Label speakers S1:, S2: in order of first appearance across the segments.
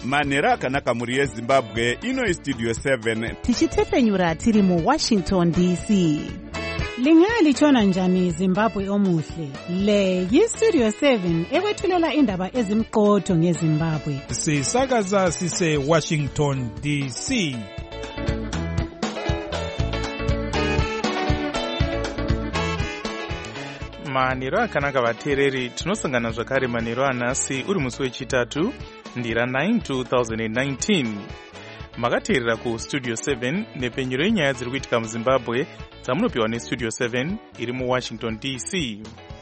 S1: manhero akanaka mhuri yezimbabwe. Ino istudio 7
S2: tichitefenyura tiri muWashington DC. Lingalitshona njani Zimbabwe omuhle? Le yistudio 7 ekwethulela indaba ezimqotho ngeZimbabwe.
S3: Sisakaza sise Washington DC. Manhero akanaka vateereri, tinosangana zvakare manhero anhasi uri musi wechitatu ndira 9 2019. Makateerera kustudio 7 nepenyero yenyaya dziri kuitika muZimbabwe dzamunopiwa nestudio 7 iri muWashington DC.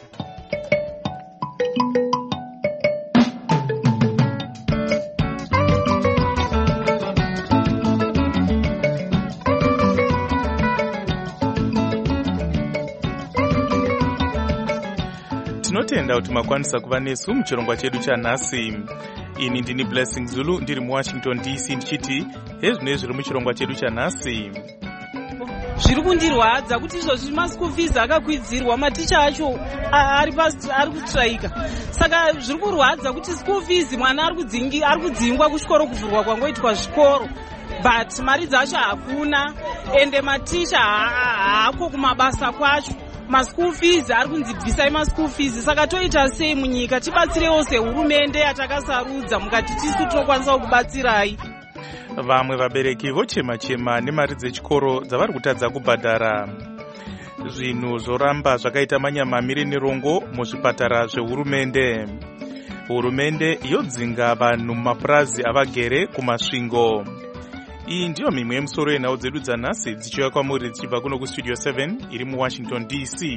S3: Tinotenda kuti makwanisa kuva nesu muchirongwa chedu chanhasi. Ini ndini Blessing Zulu ndiri muWashington DC ndichiti hezvino zviri muchirongwa chedu chanhasi.
S4: Zviri kundirwadza kuti izvozvi maschool fees akakwidzirwa, maticha acho ari kustrika. Saka zviri kurwadza kuti school fees mwana ari kudzingwa kuchikoro kuvhurwa kwangoitwa zvikoro, but mari dzacho hakuna, ende maticha haako kumabasa kwacho. Maschool fees ari kunzibvisai maschool fees. Saka toita sei munyika? Tibatsirewo sehurumende yatakasarudza mukati tisu tinokwanisa kubatsirai.
S3: Vamwe vabereki vochema-chema nemari dzechikoro dzavari kutadza kubhadhara. Zvinhu zvoramba zvakaita manyamamiri nerongo muzvipatara zvehurumende. Hurumende yodzinga vanhu mumapurazi avagere kumasvingo. Iyi ndiyo mimwe yemusoro yenhau dzedu dzanhasi dzichiuya kwamuri dzichibva kuno kustudio 7 iri muWashington DC.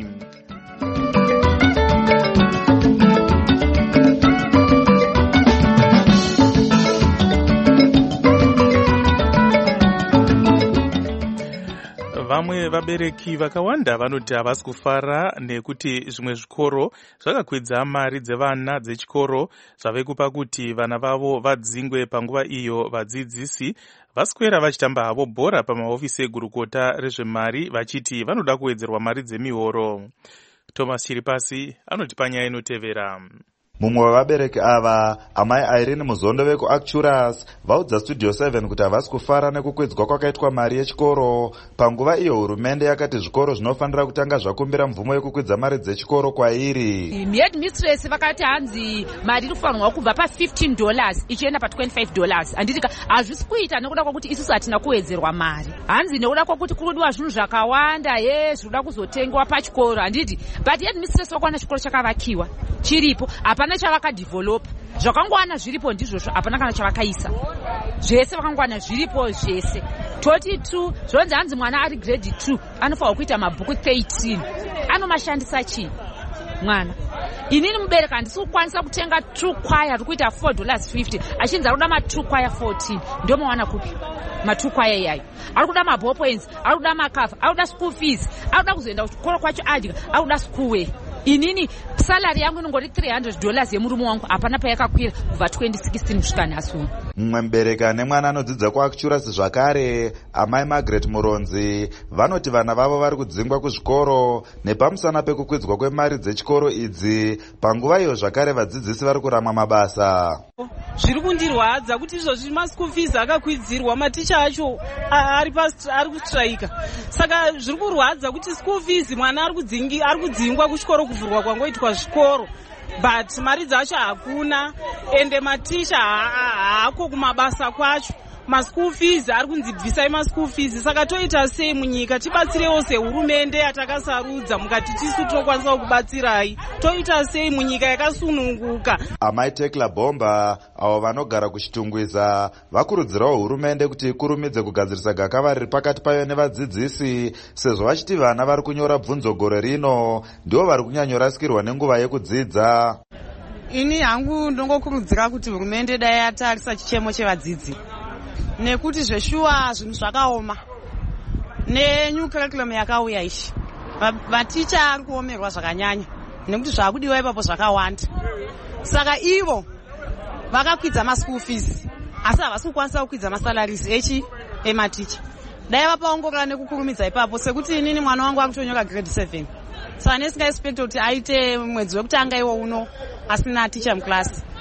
S3: Vamwe vabereki vakawanda vanoti havasi kufara nekuti zvimwe zvikoro zvakakwidza mari dzevana dzechikoro zvave kupa kuti vana vavo vadzingwe panguva iyo vadzidzisi vaswera vachitamba havo bhora pamahofisi egurukota rezvemari vachiti vanoda kuwedzerwa mari dzemihoro. Thomas Chiripasi anoti panyaya inotevera.
S5: Mumwe wavabereki ava, amai Irene Muzondo vekuActuras, vaudza studio 7 kuti havasi kufara nekukwidzwa kwakaitwa mari yechikoro. Panguva iyo hurumende yakati zvikoro zvinofanira kutanga zvakumbira mvumo yekukwidza mari dzechikoro kwairi.
S6: Headmistress vakati hanzi mari inofanirwa kubva pa$15 ichienda pa$25. Handitika hazvisi kuita nekuda kwokuti isusu hatina kuwedzerwa mari. Hanzi nekuda kwokuti kurudiwa zvinhu zvakawanda zvinoda kuzotengwa pachikoro. Handiti but headmistress vakawana chikoro chakavakiwa chiripo, hapana chavakadevelopa. Zvakangwana zviripo ndizvozvo, hapana kana chavakaisa. Zvese vakangwana zviripo zvese. Toti 2 zvonzi hanzi mwana ari grade 2 anofanirwa kuita mabhuku 13. Anomashandisa chii mwana? Inini mubereki handisi kukwanisa kutenga true choir ari kuita $4.50 achinzi ari kuda ma-true choir 14. Ndio mawana kupi ma-true choir iyayo? Ari kuda maballpoints, ari kuda makafa, ari kuda school fees, ari kuda kuzoenda kuchikoro kwacho adya, ari kuda schoolwear. Inini salary yangu inongori $300 yemurume wangu, hapana payakakwira kubva 2016 kusvika nhasi.
S5: Mumwe mubereki ane mwana anodzidza kuActuras zvakare, amai Margaret Muronzi, vanoti vana vavo vari kudzingwa kuzvikoro nepamusana pekukwidzwa kwemari dzechikoro idzi. Panguva iyo zvakare vadzidzisi vari kurama mabasa.
S4: Zviri kundirwadza kuti izvozvi maschool fees akakwidzirwa, maticha acho ari kustrika. Saka zviri kurwadza kuti school fees mwana ari kudzingwa kuchikoro kuvhurwa kwangoitwa zvikoro, but mari dzacho hakuna, ende maticha haako kumabasa kwacho. Maschool fees ari kunzibvisai maschool fees. Saka toita sei munyika? Tibatsirewo sehurumende yatakasarudza mukati tisu tinokwanisa kubatsirai. Toita sei munyika yakasununguka?
S5: Amai Tekla Bomba, avo vanogara kuchitungwiza, vakurudzirawo hurumende kuti ikurumidze kugadzirisa gakava riri pakati payo nevadzidzisi, sezvo vachiti vana vari kunyora bvunzo gore rino ndivo vari kunyanyorasikirwa nenguva yekudzidza.
S7: Ini hangu ndongokurudzira kuti hurumende dai yatarisa chichemo chevadzidzi, nekuti zveshuwa zvinhu zvakaoma nenew curriculum yakauya ishi. Maticha ari kuomerwa zvakanyanya nekuti zvakudiwa ipapo zvakawanda. Saka ivo vakakwidza maschool fees asi havasi kukwanisa kukwidza masalaries ematicha. Dai vapaongorora nekukurumidza ipapo, sekuti inini mwana wangu akutonyora grade 7. Saka nesingaexpect kuti aite mwedzi wekutanga iwo uno asina ticha muklasi.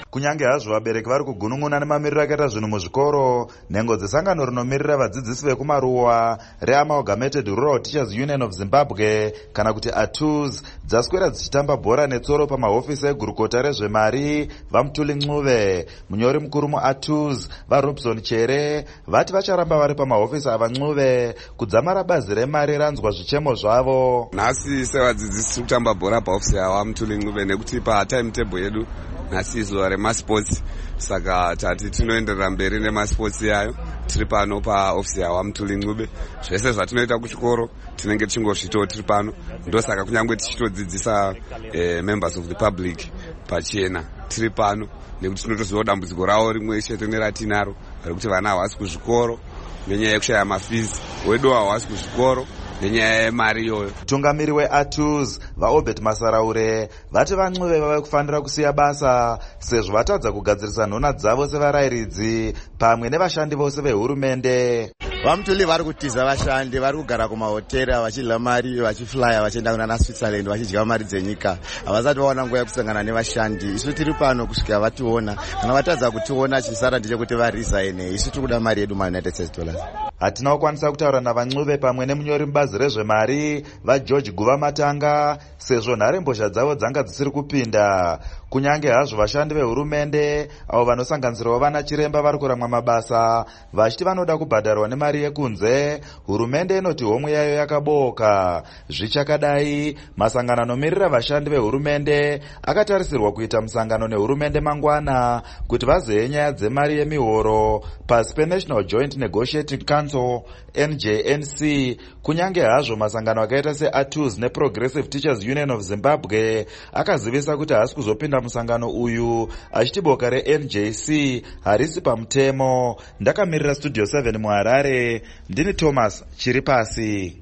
S5: Kunyange hazvo vabereki vari kugunun'una nemamiriro akaita zvinhu muzvikoro, nhengo dzesangano rinomirira vadzidzisi vekumaruwa reAmalgamated Rural Teachers Union of Zimbabwe kana kuti ATUZ dzaswera dzichitamba bhora netsoro pamahofisi egurukota rezvemari vaMutuli Ncube. Munyori mukuru muATUZ vaRobson Chere vati vacharamba vari pamahofisi avaNcube kudzamara bazi remari ranzwa zvichemo zvavo.
S8: Nhasi sevadzidzisi kutamba bhora pahofisi yavaMutuli Ncube nekuti patimetable yedu nhasi zuva remasports, saka tati tinoenderera mberi nemasports yayo tiri pano pahofisi yavaMutuli Ncube. Zvese zvatinoita kuchikoro tinenge tichingozvitawo tiri pano, ndosaka kunyange tichitodzidzisa members of the public pachena tiri pano, nekuti tinotoziva dambudziko ravo rimwe chete neratinaro rekuti vana havasi kuzvikoro nenyaya yekushaya mafizi, wedu havasi kuzvikoro nenyaya yemari iyoyo.
S5: Mutungamiri weATUZ vaObert Masaraure vati vaNcube vave kufanira kusiya basa sezvo vatadza kugadzirisa nhona dzavo sevarayiridzi pamwe nevashandi vose vehurumende.
S9: VaMutuli vari kutiza vashandi, vari kugara kumahoteri vachidya mari, vachiflya vachienda kuna Switzerland vachidya mari dzenyika. Havasati vaona nguva yekusangana nevashandi. Isu tiri pano kusvika vationa, kana vatadza kutiona chisara ndechekuti varesign. Isu tiri kuda mari yedu maUnited States dollars.
S5: Hatina kukwanisa kutaura navaNcube pamwe nemunyori mubazi rezvemari vaGeorge Guva Matanga sezvo nharembozha dzavo dzanga dzisiri kupinda. Kunyange hazvo vashandi vehurumende avo vanosanganisirawo vana chiremba vari kuramwa mabasa vachiti vanoda kubhadharwa nemari yekunze, hurumende inoti homwe yayo yakaboka. Zvichakadai, masangano anomirira vashandi vehurumende akatarisirwa kuita musangano nehurumende mangwana kuti vazive nyaya dzemari yemihoro pasi peNational Joint Negotiating Council NJNC. Kunyange hazvo masangano akaita seATUZ neProgressive Teachers Union of Zimbabwe akazivisa kuti haasi kuzopinda musangano uyu, achiti boka reNJC harisi pamutemo. Ndakamirira Studio 7 muHarare, ndini Thomas Chiripasi.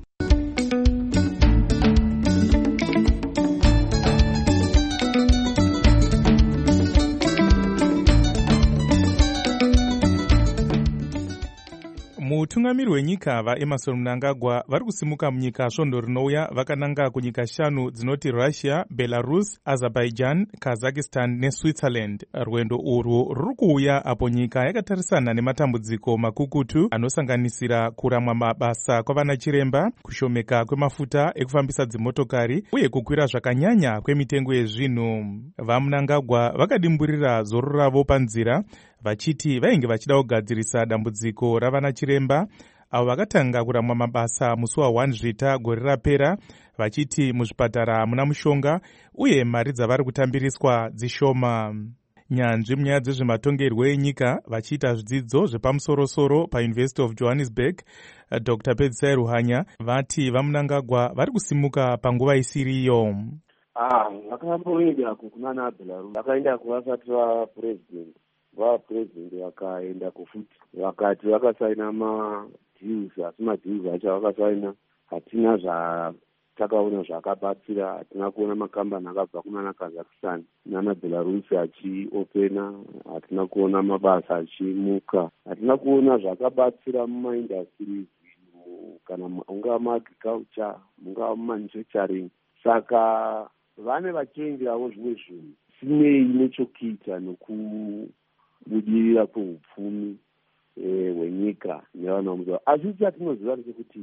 S3: Mutungamiri wenyika vaEmmerson Mnangagwa vari kusimuka munyika svondo rinouya vakananga kunyika 5 dzinoti Russia, Belarus, Azerbaijan, Kazakhstan neSwitzerland. Rwendo urwu ruri kuuya apo nyika yakatarisana nematambudziko makukutu anosanganisira kuramwa mabasa kwavana chiremba, kushomeka kwemafuta ekufambisa dzimotokari uye kukwira zvakanyanya kwemitengo yezvinhu. VaMnangagwa vakadimburira zoro ravo panzira vachiti vainge vachida kugadzirisa dambudziko ravana chiremba avo vakatanga kuramwa mabasa musi wa1 Zvita gore rapera, vachiti muzvipatara hamuna mushonga uye mari dzavari kutambiriswa dzishoma. Nyanzvi munyaya dzezvematongerwo enyika vachiita zvidzidzo zvepamusorosoro paUniversity of Johannesburg, Dr. Pedzisai Ruhanya vati vaMnangagwa vari kusimuka panguva isiriyo.
S10: Vakamboenda kunana Belarus, vakaenda kuvasati vapresident. Vapresident vakaenda kufuti vakati vakasaina madeals, asi madeals acho vakasaina hatina zvatakaona zvakabatsira. Hatina kuona makambani akabva kunana Kazakhstan nana Belarus achiopena, hatina kuona mabasa achimuka, hatina kuona zvakabatsira mumaindustries kana ungava muagriculture, mungava mumanufacturing. Saka vane vachenjerawo zvimwe zvinhu sinei nechokuita nokubudirira kweupfumi hwenyika nevana munyika. Asi chatinoziva ndechekuti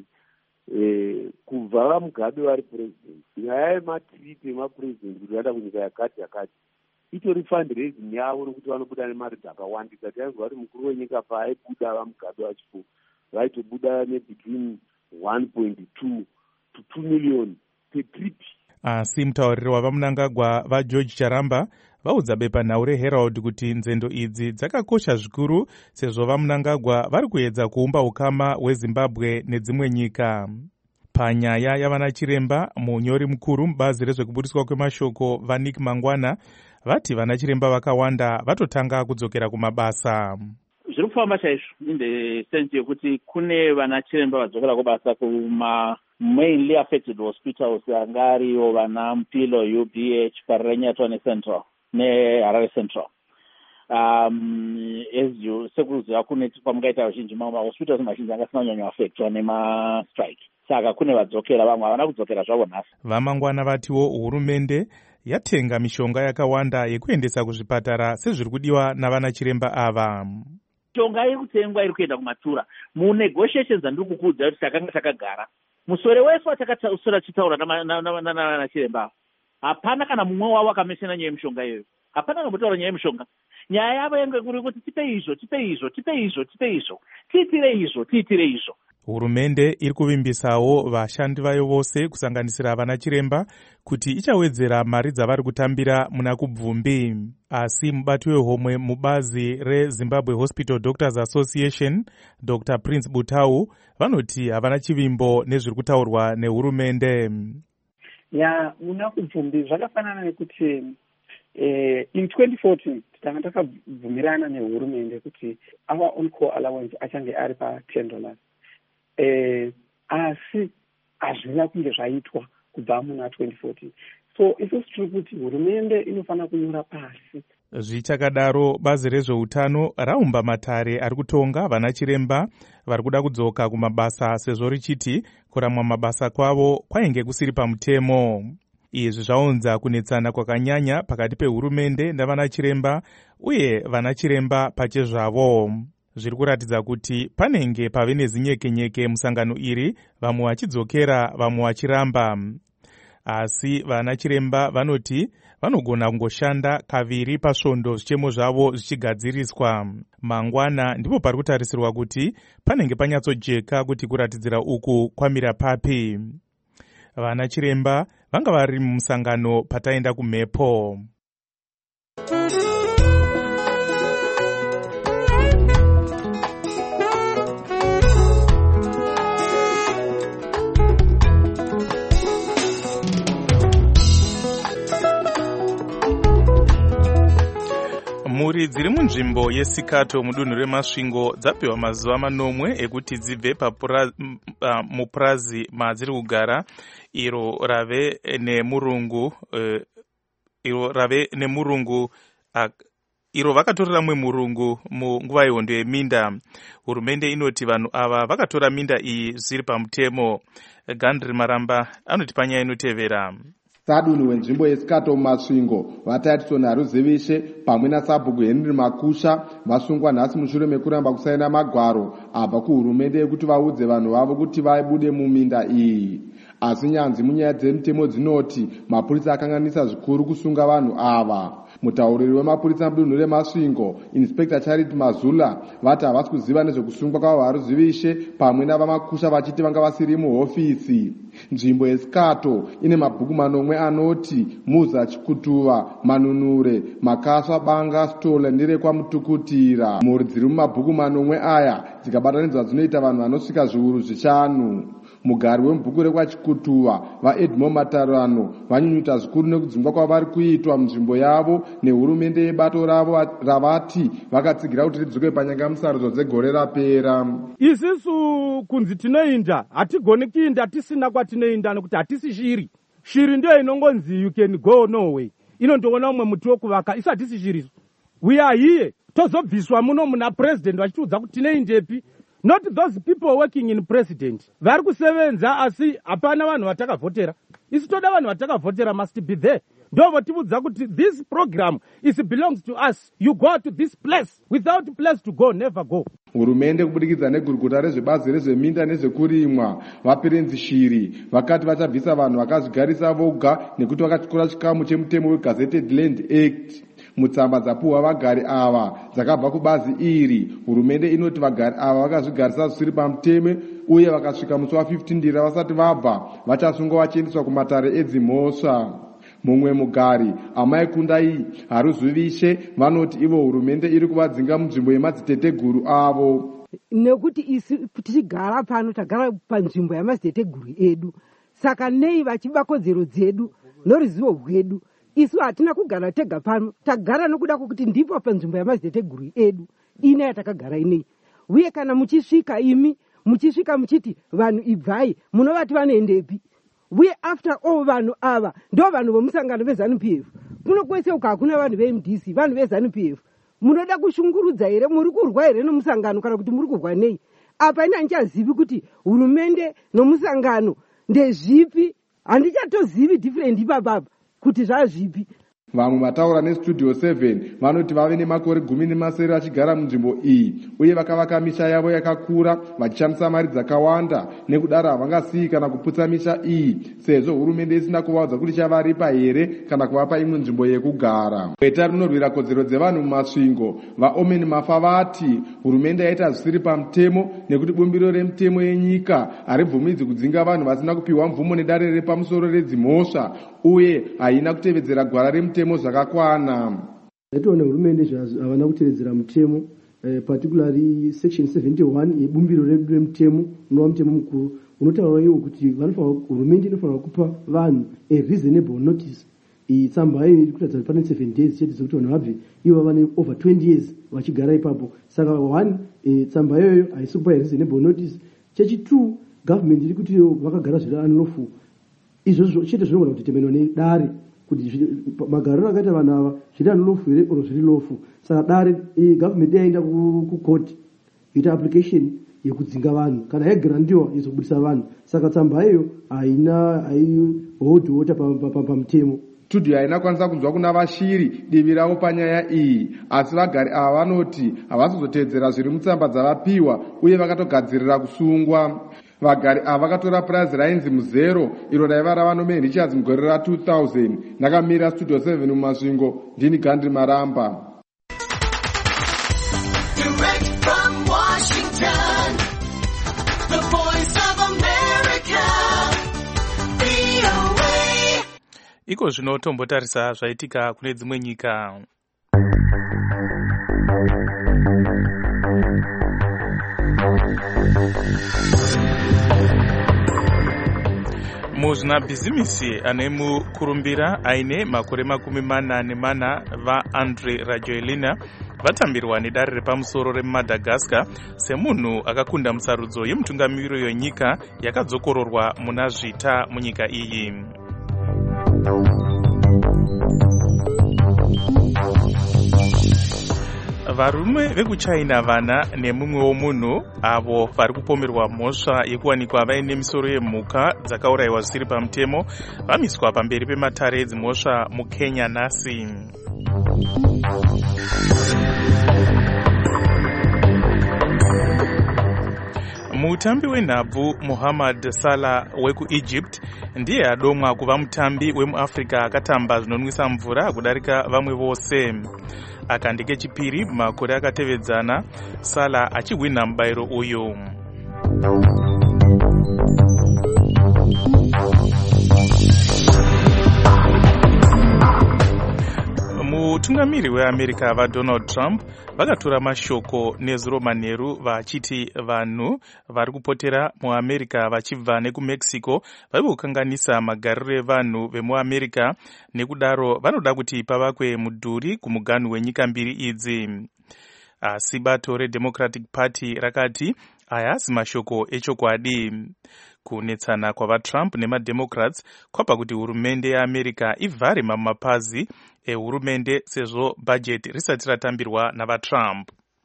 S10: kubva vaMugabe vari president, nyaya yematiriti emapresident kuti vaenda kunyika yakati yakati itori fundraising yavo nokuti vanobuda nemari dzakawandisa. Tainzwa kuti mukuru wenyika paaibuda vaMugabe vachipo vaitobuda nebetween 1.2 to 2 million per trip.
S3: Asi mutauriri wavaMnangagwa vaGeorge Charamba vaudza bepanhau reHerald kuti nzendo idzi dzakakosha zvikuru sezvo vaMnangagwa vari kuedza kuumba ukama hweZimbabwe nedzimwe nyika. Panyaya yavana chiremba, munyori mukuru mubazi rezvekubudiswa kwemashoko vaNick Mangwana vati vana chiremba vakawanda vatotanga kudzokera kumabasa.
S11: Zviri kufamba chaizvo in the sense yekuti kune vana chiremba vadzokera kubasa kuma mainly affected hospitals angariwo vana Mpilo, UBH, Parenyato neCentral neHarare Central. Sekuziva kune pamungaita vazhinji mahospitals mazhinji angasina kunyanya affectwa nemastrike. Saka kune vadzokera, vamwe havana kudzokera zvavo nhasi.
S3: VaMangwana vatiwo hurumende yatenga mishonga yakawanda yekuendesa kuzvipatara sezviri kudiwa navana chiremba ava.
S11: Mishonga iri kutengwa iri kuenda kumatura. Munegotiations andiri kukuudza kuti takanga takagara, musore wese watakasora tichitaura navana chiremba, hapana kana mumwe wavo akameshana nyaya yemishonga iyoyo. Hapana kambotaura nyaya yemishonga. Nyaya yavo yange kuri kuti tipe izvo, tiitire izvo.
S3: Hurumende iri kuvimbisawo vashandi vayo vose kusanganisira vana chiremba kuti ichawedzera mari dzavari kutambira muna kubvumbi. Asi mubati wehomwe mubazi reZimbabwe Hospital Doctors Association, Dr. Prince Butau, vanoti havana chivimbo nezviri kutaurwa nehurumende.
S12: Muna kubvumbi zvakafanana nekuti in 2014 tanga takabvumirana nehurumende kuti our on call allowance achange ari pa $10. Asi hazvina kunge zvaitwa kubva muna 2014. So isusu tiri kuti hurumende inofanira kunyora pasi.
S3: Zvichakadaro, bazi rezveutano raumba matare ari kutonga vana chiremba vari kuda kudzoka kumabasa sezvo richiti kuramwa mabasa kwavo kwainge kusiri pamutemo. Izvi zvaunza kunetsana kwakanyanya pakati pehurumende navana chiremba uye vana chiremba pachezvavo. Zviri kuratidza kuti panenge pave nezinyekenyeke musangano iri, vamwe vachidzokera vamwe vachiramba. Asi vana chiremba vanoti vanogona kungoshanda kaviri pasvondo zvichemo zvavo zvichigadziriswa. Mangwana ndipo pari kutarisirwa kuti panenge panyatsojeka kuti kuratidzira uku kwamira papi. Vana chiremba vanga vari mumusangano pataenda kumhepo. Mhuri dziri munzvimbo yeSikato mudunhu reMasvingo dzapiwa mazuva manomwe ekuti dzibve mupurazi madziri kugara iro rave nemurungu iro vakatorera mwe murungu munguva yehondo yeminda. Hurumende inoti vanhu ava vakatora minda iyi zviri pamutemo. Gandri Maramba anoti panyaya inotevera.
S13: Sadunhu wenzvimbo yeSikato muMasvingo vaTatiso Haruzivishe pamwe naSabhuku Henry Makusha vasungwa nhasi mushure mekuramba kusaina magwaro abva kuhurumende ekuti vaudze vanhu vavo kuti vabude muminda iyi. Asi nyanzvi munyaya dzemutemo dzinoti mapurisa akanganisa zvikuru kusunga vanhu ava. Mutauriri wemapurisa mudunhu reMasvingo, Inspector Charity Mazula, vati havasi kuziva nezvekusungwa kwavo Haruzivishe pamwe navaMakusha vachiti vanga vasiri muhofisi. Nzvimbo yeSikato ine mabhuku manomwe anoti Muza Chikutuva, Manunure, Makasva, Banga, Stola ndirekwa Mutukutira. Mhuri dziri mumabhuku manomwe aya dzikabatanidzwa dzinoita vanhu vanosvika zviuru 5. Mugari wemubhuku rekwaChikutuva, vaEdmond Matarano, vanyunyuta zvikuru nekudzingwa kwavari kuitwa munzvimbo yavo nehurumende yebato ravo ravati vakatsigira kuti ridzoke panyangamusarudzo dzegore rapera.
S14: Isusu kunzi tinoinda, hatigoni kuinda tisina kwatinoinda nekuti hatisi shiri. Shiri ndiyo inongonzi you can go nowhere. Inondoona umwe muti wokuvaka, isu hatisi shiri. We are here. Tozobviswa muno muna president vachitiudza kuti tinoindepi. Not those people working in president. Vari kusevenza asi hapana vanhu vatakavhotera. Isu toda vanhu vatakavhotera must be there. Ndo votiudza kuti this program belongs to us. You go to this place. Without place to go, never go.
S13: Hurumende kubudikidza negurukota rezvebazi rezveminda nezvekurimwa vaperenzi shiri vakati vachabvisa vanhu vakazvigarisa voga nekuti vakatyora chikamu chemutemo weGazetted Land Act. Mutsamba dzapuhwa vagari ava dzakabva kubazi iri. Hurumende inoti vagari ava vakazvigarisa zvisiri pamutemo uye vakasvika musi wa15 ndira vasati vabva vachasungwa vachiendeswa kumatare edzimhosva. Mumwe mugari Amai Kundai Haruzivishe vanoti ivo hurumende iri kuvadzinga munzvimbo yemadziteteguru avo.
S15: Nekuti isi tichigara pano tagara panzvimbo yamadziteteguru edu, saka nei vachiba kodzero dzedu noruzivo rwedu. Isu hatina kugara tega pano, tagara nokuda kwokuti ndipo panzvimbo yamadziteteguru edu ine yatakagara inei. Uye kana muchisvika imi muchisvika muchiti vanhu ibvai, munovati vanoendepi? Uye after all vanhu ava ndo vanhu vomusangano veZANU-PF. Kuno kwese uko hakuna vanhu veMDC, vanhu veZANU-PF. Munoda kushungurudza here? Muri kurwa here nomusangano kana kuti muri kurwa nei? Apa ina handichazivi kuti hurumende nomusangano ndezvipi. Handichatozivi different ipapapa. kuti zvazvipi.
S13: Vamwe vataura nestudio 7 vanoti vave nemakore 17 vachigara munzvimbo iyi uye vakavaka misha yavo yakakura vachishandisa mari dzakawanda, nekudaro havangasiyi kana kuputsa misha iyi sezvo hurumende isina kuvaudza kuti chavaripa here kana kuvapa imwe nzvimbo yekugara. Gweta rinorwira kodzero dzevanhu mumasvingo vaOmen Mafa vati hurumende yaita zvisiri pamutemo nekuti bumbiro remutemo yenyika haribvumidzi kudzinga vanhu vasina kupiwa mvumo nedare repamusoro redzimhosva uye haina kutevedzera gwara remutemo zvakakwana.
S16: Tatoona hurumende havana kutevedzera mutemo, particularly section 71 yebumbiro redu remutemo unova mutemo mukuru unotaura iwo kuti hurumende inofanira kupa vanhu a reasonable notice. Tsamba iyo iri kuratidza kuti pane 7 days chete dzekuti vanhu vabve ivo vane over 20 years vachigara ipapo. Saka 1 tsamba iyoyo haisi kupa a reasonable notice. Chechi2 government iri kuti vakagara zviri unlawful. Izvozvo chete zvinogona kutetemenwa nedare kuti magariro akaita vanhu ava zviri unlawful here oro zviri lawful. Saka dare government yaenda kukoti yoita application yekudzinga vanhu, kana yagrandiwa izobudisa vanhu. Saka tsamba iyo haihodhota pamutemo.
S13: Studio haina kwanisa kunzwa kuna vashiri divi ravo panyaya iyi, asi vagari ava vanoti havasi kuzotevedzera zviri mutsamba dzavapiwa uye vakatogadzirira kusungwa. Vagari ava vakatora purazi rainzi muzero iro raiva ravaNorman Richards mugore ra2000. Ndakamira Studio 7 mumasvingo, ndini Gandhi Maramba.
S17: Direct from Washington, the voice of America, VOA.
S3: Iko zvino tombotarisa zvaitika kune dzimwe nyika. Muzvinabhizimisi ane mukurumbira aine makore 44 vaAndry Rajoelina vatambirwa nedare repamusoro reMadagascar semunhu akakunda musarudzo yemutungamiriri wenyika yakadzokororwa muna zvita munyika iyi. Varume vekuchina vana nemumwewo munhu avo vari kupomerwa mhosva yekuwanikwa vaine misoro yemhuka dzakaurayiwa zvisiri pamutemo vamiswa pamberi pematare edzimhosva muKenya nhasi. Mutambi wenhabvu Mohamed Salah wekuEgypt ndiye adomwa kuva mutambi wemuAfrica akatamba zvinonwisa mvura kudarika vamwe vose. Akandike chipiri makore akatevedzana, Salah achihwina mubayiro uyu. Mutungamiri weAmerica vaDonald Trump vakatora mashoko nezuro manheru vachiti vanhu vari kupotera muAmerica vachibva nekuMexico vari kukanganisa magariro evanhu vemuAmerica, nekudaro vanoda kuti pavakwe mudhuri kumuganhu wenyika mbiri idzi. Asi bato reDemocratic Party rakati aya hasi mashoko echokwadi. Kunetsana kwavaTrump nemaDemocrats kwapa kuti hurumende yeAmerica ivhare mapazi ehurumende sezvo bhajeti risati ratambirwa navaTrump.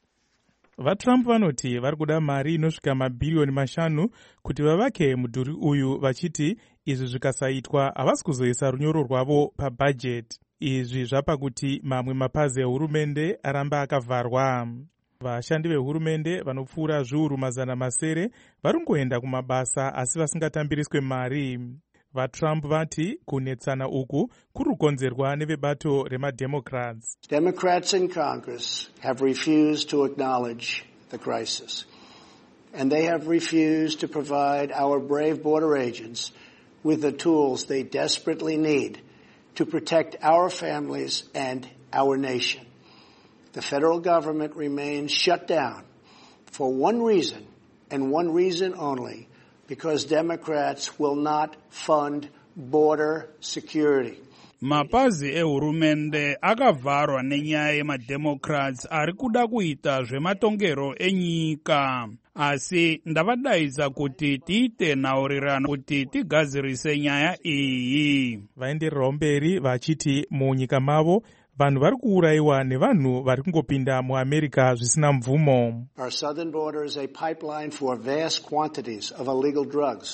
S3: VaTrump vanoti vari kuda mari inosvika mabhiriyoni 5 kuti vavake mudhuri uyu, vachiti izvi zvikasaitwa havasi kuzoisa runyoro rwavo pabhajeti. Izvi zvapa kuti mamwe mapazi ehurumende aramba akavharwa. Vashandi vehurumende vanopfuura zviuru 700 vari kungoenda kumabasa asi vasingatambiriswe mari. VaTrump vati kunetsana uku kuri kukonzerwa nevebato remademocrats.
S18: Democrats in Congress have refused to acknowledge the crisis, and they have refused to provide our brave border agents with the tools they desperately need to protect our families and our nation. The federal government remains shut down for one reason and one reason only, because Democrats will not fund border security.
S19: Mapazi ehurumende akavharwa nenyaya yemademocrats ari kuda kuita zvematongero enyika. Asi ndavadaidza kuti tiite nhaurirano kuti tigadzirise nyaya iyi.
S3: Vaendererawo mberi vachiti munyika mavo vanhu vari kuurayiwa nevanhu vari kungopinda muAmerica zvisina mvumo.
S18: Our southern border is a pipeline for vast quantities of illegal drugs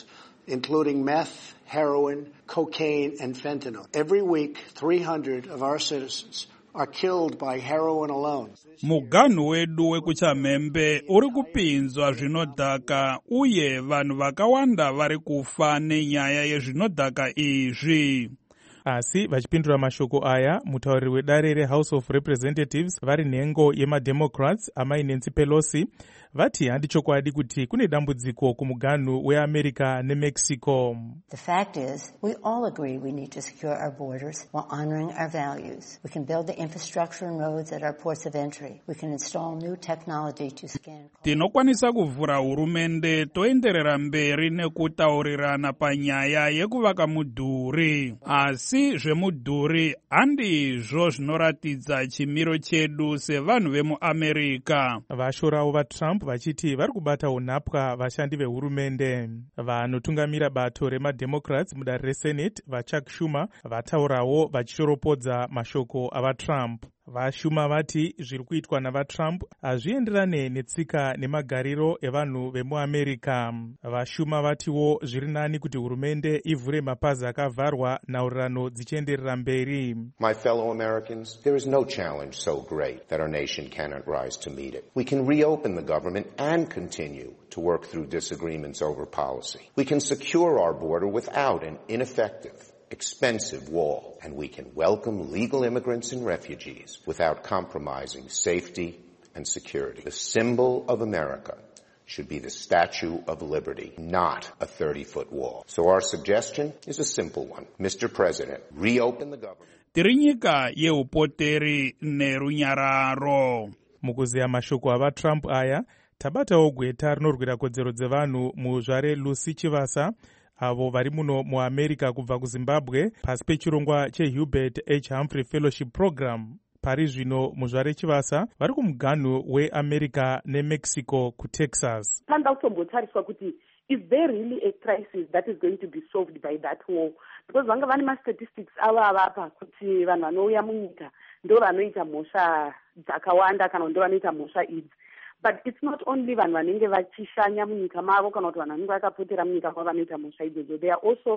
S18: including meth, heroin, cocaine, and fentanyl. Every week, 300 of our citizens are killed by heroin alone.
S19: Muganhu wedu wekuchamhembe uri kupinzwa zvinodhaka uye vanhu vakawanda vari kufa nenyaya yezvinodhaka izvi.
S3: Asi vachipindura mashoko aya, mutauriri wedare reHouse of Representatives vari nhengo yemademocrats amai Nancy Pelosi vati handichokwadi kuti kune dambudziko kumuganhu weAmerica neMexico.
S20: The fact is, we all agree we need to secure our borders while honoring our values. We can build the infrastructure and roads at our ports of entry. We can install new technology to scan.
S19: Tinokwanisa kuvhura hurumende toenderera mberi nekutaurirana panyaya yekuvaka mudhuri. Asi zvemudhuri handizvo zvinoratidza chimiro chedu sevanhu vemuAmerica.
S3: Vashorawo vaTrump vachiti vari kubata unhapwa vashandi vehurumende. Vanotungamira bato remademocrats mudare reSenate vaChuck Schumer vataurawo vachishoropodza mashoko avaTrump. Vashuma vati zviri kuitwa navaTrump hazvienderane netsika nemagariro evanhu vemuAmerica. Vashuma vatiwo zviri nani kuti hurumende ivhure mapazi akavharwa nhaurirano dzichienderera mberi.
S21: My fellow Americans, there is no challenge so great that our nation cannot rise to meet it. We can reopen the government and continue to work through disagreements over policy. We can secure our border without an ineffective, expensive wall, and we can welcome legal immigrants and refugees without compromising safety and security. The symbol of America should be the Statue of Liberty, not a 30-foot wall. So our suggestion is a simple one. Mr. President, reopen the government.
S19: Tiri nyika yeupoteri nerunyararo.
S3: Mukuziya mashoko avaTrump aya, tabatawo gweta rinorwira kodzero dzevanhu muzvare Lucy Chivasa avo vari muno muAmerica kubva kuZimbabwe pasi pechirongwa cheHubert H. Humphrey Fellowship Program. Pari zvino muzvare Chivasa vari kumuganhu weAmerica neMexico kuTexas.
S22: Panda kutombotariswa kuti is there really a crisis that is going to be solved by that war? Because vanga vane ma-statistics ava avapa kuti vanhu vanouya munyika ndo vanoita mhosva dzakawanda kana ndo vanoita mhosva idzi. But it's not only vanhu vanenge vachishanya munyika mavo kana kuti vanhu vanenge vakapotera munyika mavo vanoita mhosva idzodzo. There are also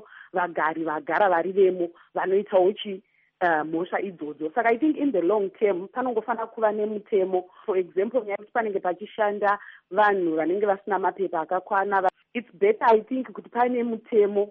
S22: vagara vari vemo vanoitawo mhosva idzodzo. Saka I think in the long term panongofanira kuva nemutemo. For example, nyaya kuti panenge pachishanda vanhu vanenge vasina mapepa akakwana. It's better I think kuti pane mutemo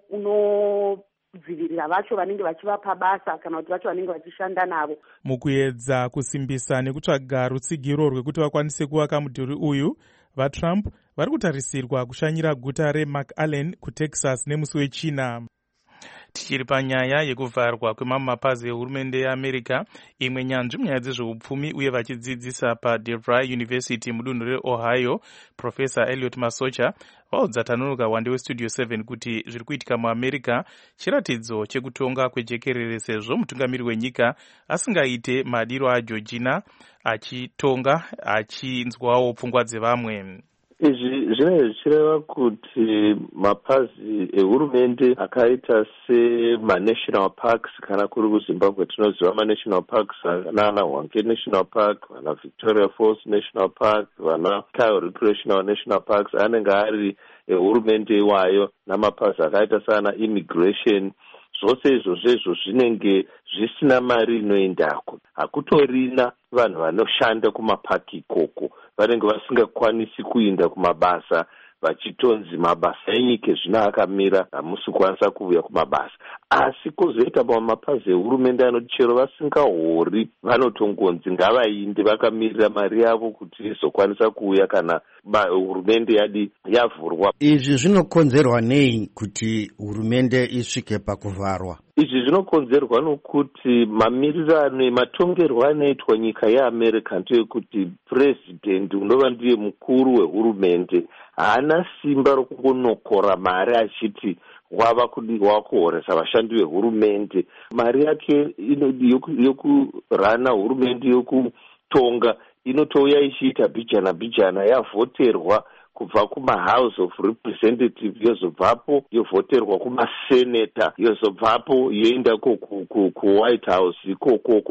S22: unodzivirira vacho vanenge vachivapa basa kana kuti vacho vanenge vachishanda navo.
S3: Mukuedza kusimbisa nekutsvaga rutsigiro rwekuti vakwanise kuvaka mudhuri uyu, vaTrump vari kutarisirwa kushanyira guta reMcAllen kuTexas nemusi weChina. Tichiri panyaya yekuvharwa kwemamwe mapazi ehurumende yeAmerica, imwe nyanzvi munyaya dzezveupfumi uye vachidzidzisa paDeVry University mudunhu reOhio, Profesa Elliot Masocha vaudza Tanuruka Wande weStudio 7 kuti zviri kuitika muAmerica chiratidzo chekutonga kwejekerere sezvo mutungamiri wenyika asingaite madiro aJohjina achitonga achinzwawo pfungwa dzevamwe.
S23: Izvi zvinenge zvichireva kuti mapazi ehurumende akaita sema-national parks kana kuri kuZimbabwe tinoziva ma-national parks vana Hwange National Park, vana Victoria Falls National Park, vana Kyle Recreational National Parks anenge ari ehurumende iwayo, namapazi akaita sana immigration. Zvose izvozvo zvinenge zvisina mari inoendako. Hakutorina vanhu vanoshanda kumapaki ikoko, vanenge vasingakwanisi kuinda kumabasa vachitonzi mabasa enyika zvino akamira hamusi kwanisa kuuya kumabasa. Asi kozoita mapazi ehurumende anoti chero vasingahori vanotongonzi ngavainde vakamirira mari yavo kuti izokwanisa kuuya kana hurumende yavhurwa.
S24: Izvi zvinokonzerwa nei kuti hurumende isvike pakuvharwa?
S23: Izvi zvinokonzerwa nokuti mamirirano ematongerwo anoitwa nyika yeAmerica ndeyekuti president unova ndiye mukuru wehurumende haana simba rokungonokora mari achiti wava kudiwa kuhoresa vashandi vehurumende. Mari yake yokurana hurumende yokutonga inotouya ichiita bhijana yavhoterwa kubva kumaHouse of Representatives, yozobvapo yovhoterwa kumaSenator, yozobvapo yoenda kuWhite House ikokoko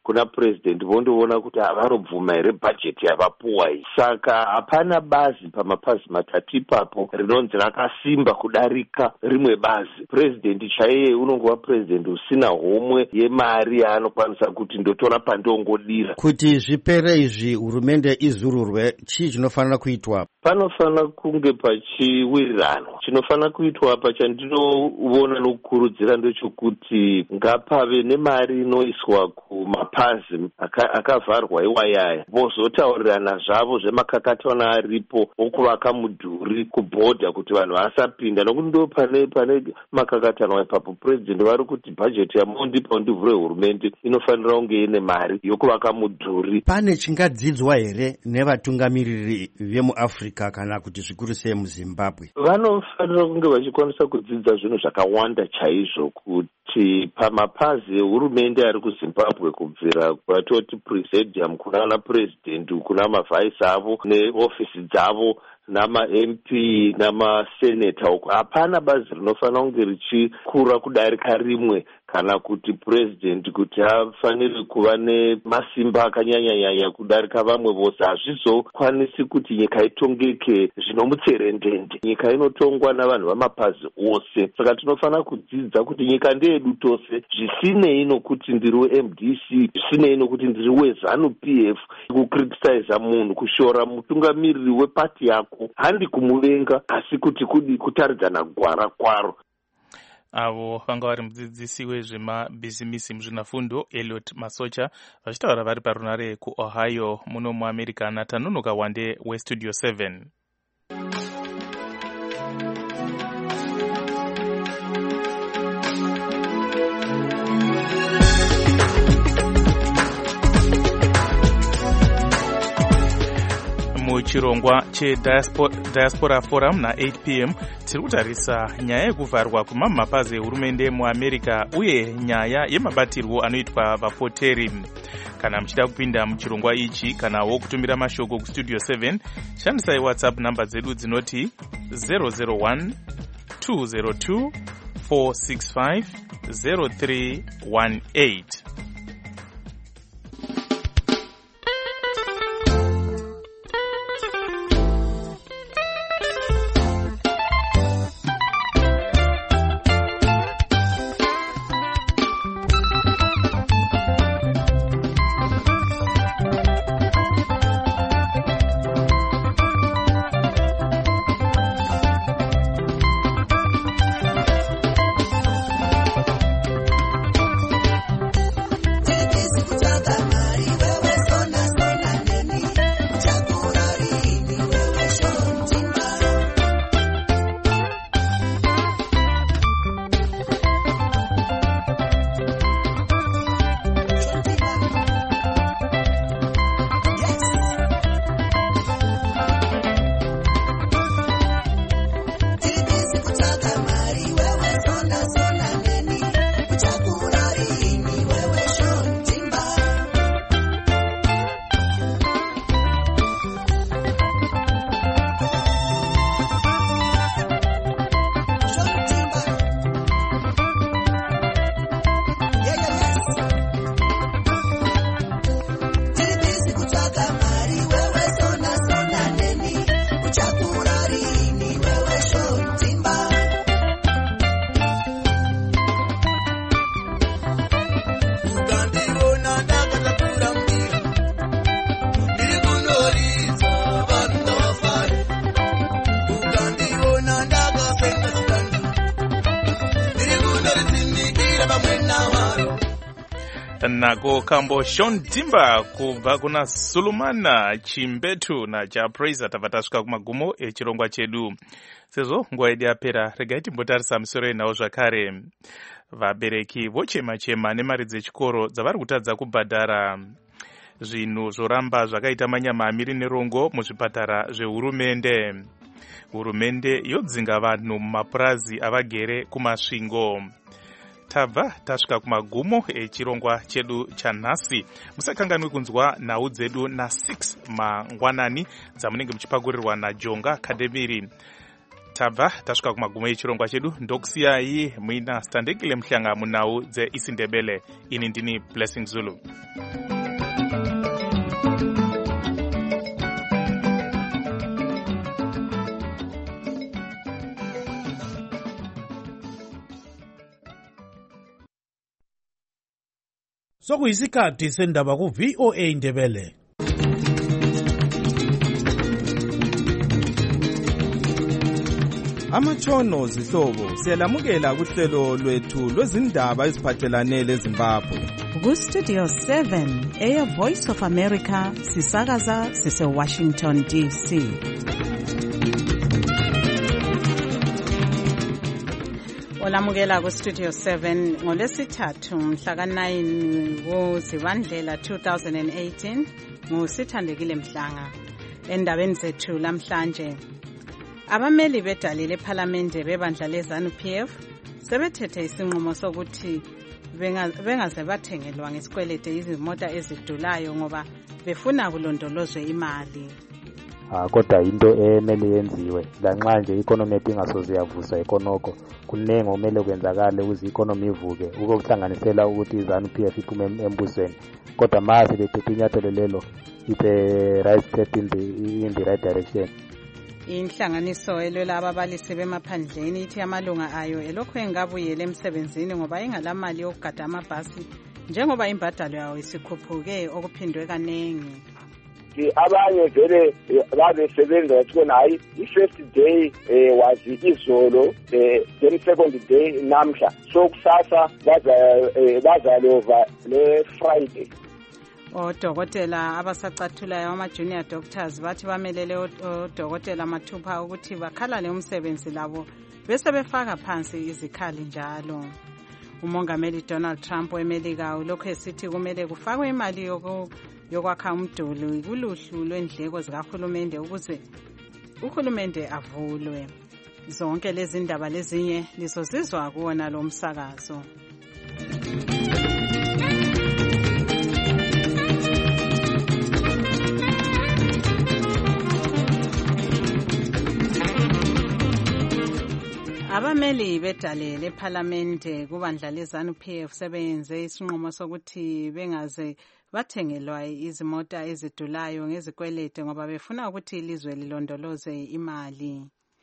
S23: kuna president vondoona kuti havarobvuma here bhajeti yavapuwa iyi. Saka hapana bazi pamapazi matatu ipapo rinonzi rakasimba kudarika rimwe bazi. President chaiye unongova president usina homwe yemari yaanokwanisa kuti ndotora pandongodira.
S24: Kuti zvipere izvi hurumende izururwe, chii chinofanira kuitwa?
S23: Panofanira kunge pachiwirirana. Chinofanira kuitwa pachandinoona nokukurudzira ndechokuti ngapave nemari inoiswa kumapazi akavharwa iwayaya, vozotaurirana zvavo zvemakakatona aripo okuvaka mudhuri kubhodha kuti vanhu vasapinda, nokuti ndo pane makakatanwa ipapo president vari kuti bhajeti yamondipa ndivhure hurumende inofanira kunge ine mari yokuvaka mudhuri.
S24: Pane chingadzidzwa here nevatungamiriri vemuAfrica kana kuti zvikuru sei muZimbabwe?
S23: Vanofanira kunge vachikwanisa kudzidza zvinhu zvakawanda chaizvo, kuti pamapazi ehurumende ari kuZimbabwe kubvira kwatoti presidium kuna ana president, kuna mavhaisi avo neofisi dzavo nama-MP namaseneta uko, hapana bazi rinofanira kunge richikura kudarika rimwe, kana kuti president kuti afaniri kuva nemasimba akanyanyanyanya kudarika vamwe vose. Hazvizokwanisi kuti nyika itongeke zvinomutserendende. Nyika inotongwa navanhu vamapazi ose. Saka tinofanira kudzidza kuti nyika ndeyedu tose, zvisinei nokuti ndiri weMDC, zvisinei nokuti ndiri weZANU PF. Kukriticiza munhu, kushora mutungamiriri wepati yako handi kumuvenga, asi kuti kutaridzana gwara kwaro.
S3: Avo vanga vari mudzidzisi wezvemabhizimisi muzvinafundo Elliot Masocha vachitaura vari parunare kuOhio muno muAmerica. Natanonoka Wande weStudio 7. Muchirongwa cheDiaspora Forum na8 p.m. tiri kutarisa nyaya yekuvharwa kwemamapazi ehurumende muAmerica uye nyaya yemabatirwo anoitwa vapoteri. Kana muchida kupinda muchirongwa ichi kana wokutumira mashoko kuStudio 7, shandisai WhatsApp namba dzedu dzinoti 001 202 465 0318. Nako kambo Sean Timba kubva kuna Sulumana Chimbetu na Japraiser tabva tasvika kumagumo echirongwa chedu. Sezvo nguva yedu yapera, regai timbotarisa misoro yenhau zvakare. Vabereki vochema-chema nemari dzechikoro dzavari kutadza kubhadhara. Zvinhu zvoramba zvakaita manyama 2 muzvipatara zvehurumende. Hurumende yodzinga vanhu mumapurazi avagere kumasvingo. Tabva tasvika kumagumo echirongwa chedu chanhasi. Musakanganwe kunzwa nhau dzedu na 6 mangwanani dzamunenge muchipakurirwa naJonga Kademiri. tabva tasvika kumagumo echirongwa chedu ndokusiyai muina Standekile Mhlanga munhau dzeIsindebele. Ini ndini Blessing Zulu.
S1: Sokuyisikhathi sendaba ku-VOA Indebele.
S2: Amatshono zihlobo siyalamukela kuhlelo lwethu lwezindaba eziphathelane leZimbabwe.
S4: Ku-Studio 7 eya Voice of America sisakaza sise-Washington DC.
S7: Olamukela ku-Studio 7 ngolwesithathu mhla ka-9 kuZibandlela 2018 nguSithandekile Mhlanga. Endabeni zethu lamhlanje, abameli bedale lephalamende bebandla leZANU-PF sebethethe isinqumo sokuthi bengaze bathengelwa ngesikwelede izimota ezidulayo ngoba befuna kulondolozwe imali.
S6: Kodwa into emele yenziwe lanxa nje ikonomi yethu ingasoze yavuswa ikonoko kunenge omele kwenzakale ukuze ikonomi ivuke ukuhlanganisela ukuthi iZANU-PF iphume embusweni. Kodwa mase bethethe inyathelo lelo, it's a right step in the right direction.
S7: Inhlanganiso elwela ababalisi bemaphandleni ithi amalunga ayo elokhu engabuyele emsebenzini ngoba ingalamali yokugada amabhasi njengoba imbadalo yawo isikhuphuke okuphindwe kanengi.
S25: Abanye vele babesebenza bathona hayi i-first day was izolo, then second day namhla, so kusasa bazalova le-Friday.
S7: Odokotela abasacathulayo ama-junior doctors bathi bamelele odokotela mathupha ukuthi bakhalale umsebenzi labo bese befaka phansi izikhali njalo. Umongameli Donald Trump weMelika ulokhu esithi kumele kufakwe imali yokwakha umduli kuluhlu lwendleko zikahulumende ukuze uhulumende avulwe. Zonke lezi ndaba lezinye lizozizwa kuwona lo msakazo. Abameli bedale lephalamende kubandla leZANU-PF sebenze isinqumo sokuthi bengaze bathengelwa izimota ezidulayo ngezikwelede ngoba befuna ukuthi ilizwe lilondoloze imali.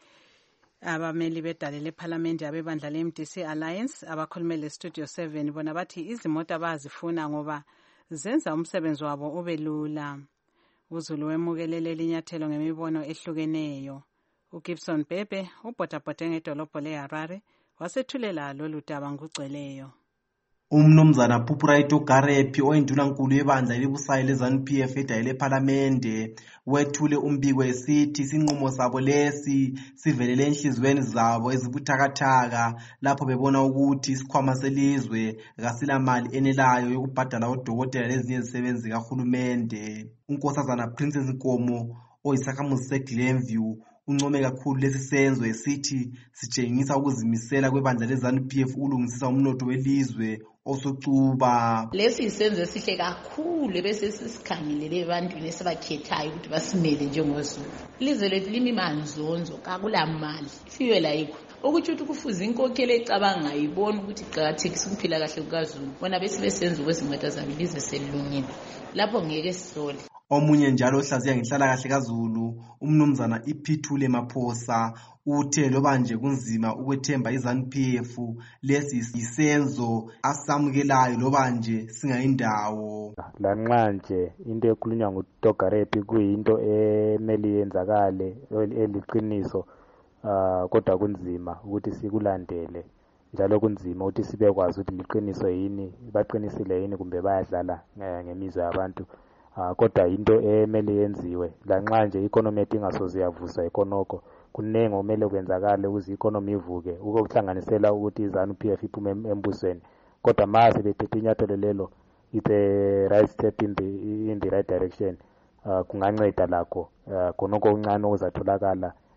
S7: Abameli bedale lephalamende abebandla leMDC Alliance abakhulume leStudio 7 bona bathi izimota bazifuna ngoba zenza umsebenzi wabo ube lula. uZulu wemukelele linyathelo ngemibono ehlukeneyo. uGibson Bebe ubhotabhote ngedolobho leHarare wasethulela lolu daba ngugcweleyo.
S26: Umnumzana Pupuraito Garepi oyindunankulu yebandla elibusayo leZANU-PF edale lephalamende wethule umbiko esithi isinqumo sabo lesi sivelele enhlizweni zabo ezibuthakathaka lapho bebona ukuthi isikhwama selizwe kasilamali enelayo yokubhadala odokotela lezinye izisebenzi kahulumende. uNkosazana Princess Nkomo oyisakhamuzi seGlenview uncome kakhulu lesi senzo esithi sitshengisa ukuzimisela kwebandla leZANU-PF ukulungisisa umnotho welizwe osocuba.
S27: Lesi isenzo esihle kakhulu bese sisikhangelele ebantwini esibakhethayo ukuthi basimele njengozulu. Ilizwe lethu limimanzonzo kakulamali ifiwe la yikho ukuthi kufuze inkokhelo ecabanga ayibona ukuthi iqhakathekisa ukuphila kahle kukaZulu bona bese besenza ukwezimata zabo ilizwe selilungile lapho ngeke sisole.
S26: Omunye njalo ohlaziya ngenhlala kahle kaZulu umnumzana Iphithule Maphosa uthe loba nje kunzima ukwethemba iZANU-PF lesi isenzo asamukelayo loba nje singayindawo.
S6: Lanxa nje into ekhulunywa nguDogarepi kuyinto emele yenzakale eliqiniso, kodwa kunzima ukuthi sikulandele njalo kunzima ukuthi sibekwazi ukuthi liqiniso yini, baqinisile yini kumbe bayadlala ngemizwa yabantu. Kodwa into emele yenziwe lanxa nje ikonomi yethu ingasoze yavuswa ikonoko kunenge omele kwenzakale ukuze ikonomi ivuke ukuhlanganisela ukuthi iZANU-PF iphume embusweni. Kodwa mase bethethe inyathelo lelo, it's a right step in the right direction. Kunganceda lakho khonoko uncane okuzatholakala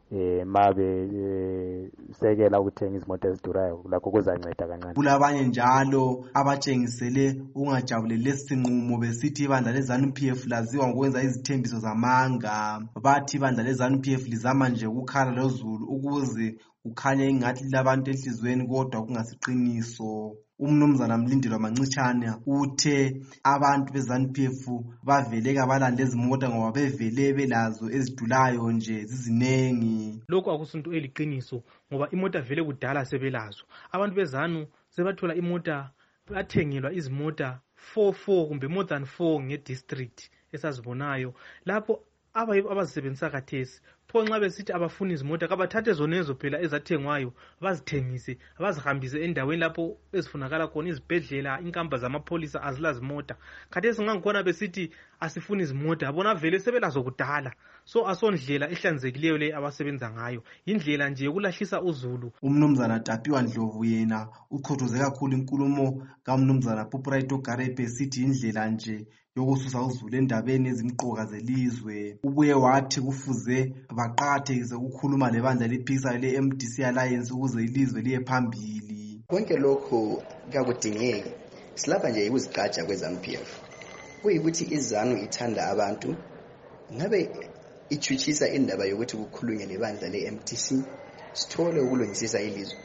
S6: mabe sekela ukuthenga izimoto ezidurayo lakho kuzanceda kancane.
S26: Kulabanye njalo abatshengisele ukungajabuleli lesi sinqumo besithi ibandla le-ZANU-PF laziwa ngokwenza izithembiso zamanga. Bathi ibandla le-ZANU-PF lizama nje ukukhala lozulu ukuze kukhanye ingathi lilabantu enhlizweni kodwa kungasiqiniso. Umnumzana Mlindelwa Mancitshane uthe abantu be-ZANU-PF bavele kabalanda ezimota ngoba bevele belazo ezidulayo nje zizinengi.
S5: Lokho akusinto eliqiniso ngoba imota vele kudala sebelazo. Abantu beZANU sebathola imota, bathengelwa izimota 4 kumbe more than 4 ngedistrict esazibonayo lapho abazisebenzisa khathesi. Pho nxa besithi abafuni izimota kabathathe zonezo phela ezathengwayo bazithengise bazihambise endaweni lapho ezifunakala khona, izibhedlela, inkamba zamapholisa azilazimota. Khathesi ngangikhona besithi asifuni izimota, bona vele sebelazo kudala. So asondlela ehlanzekileyo le abasebenza ngayo, indlela nje yokulahlisa uzulu.
S26: Umnumzana Tapiwa Ndlovu yena ukhothoze kakhulu inkulumo kaMnumzana Pupuraito Garepe esithi indlela nje yokususa uzulu endabeni ezimqoka zelizwe. Ubuye wathi kufuze baqakathekise ukukhuluma lebandla lephikisayo le-MDC Alliance ukuze ilizwe liye phambili.
S8: Konke lokho kuyakudingeka, silapha nje ukuzigqaja kwe-ZANU-PF. Kuyikuthi iZANU ithanda abantu, ngabe ichuchisa indaba yokuthi kukhulunywe nebandla le-MDC sithole ukulungisisa ilizwe.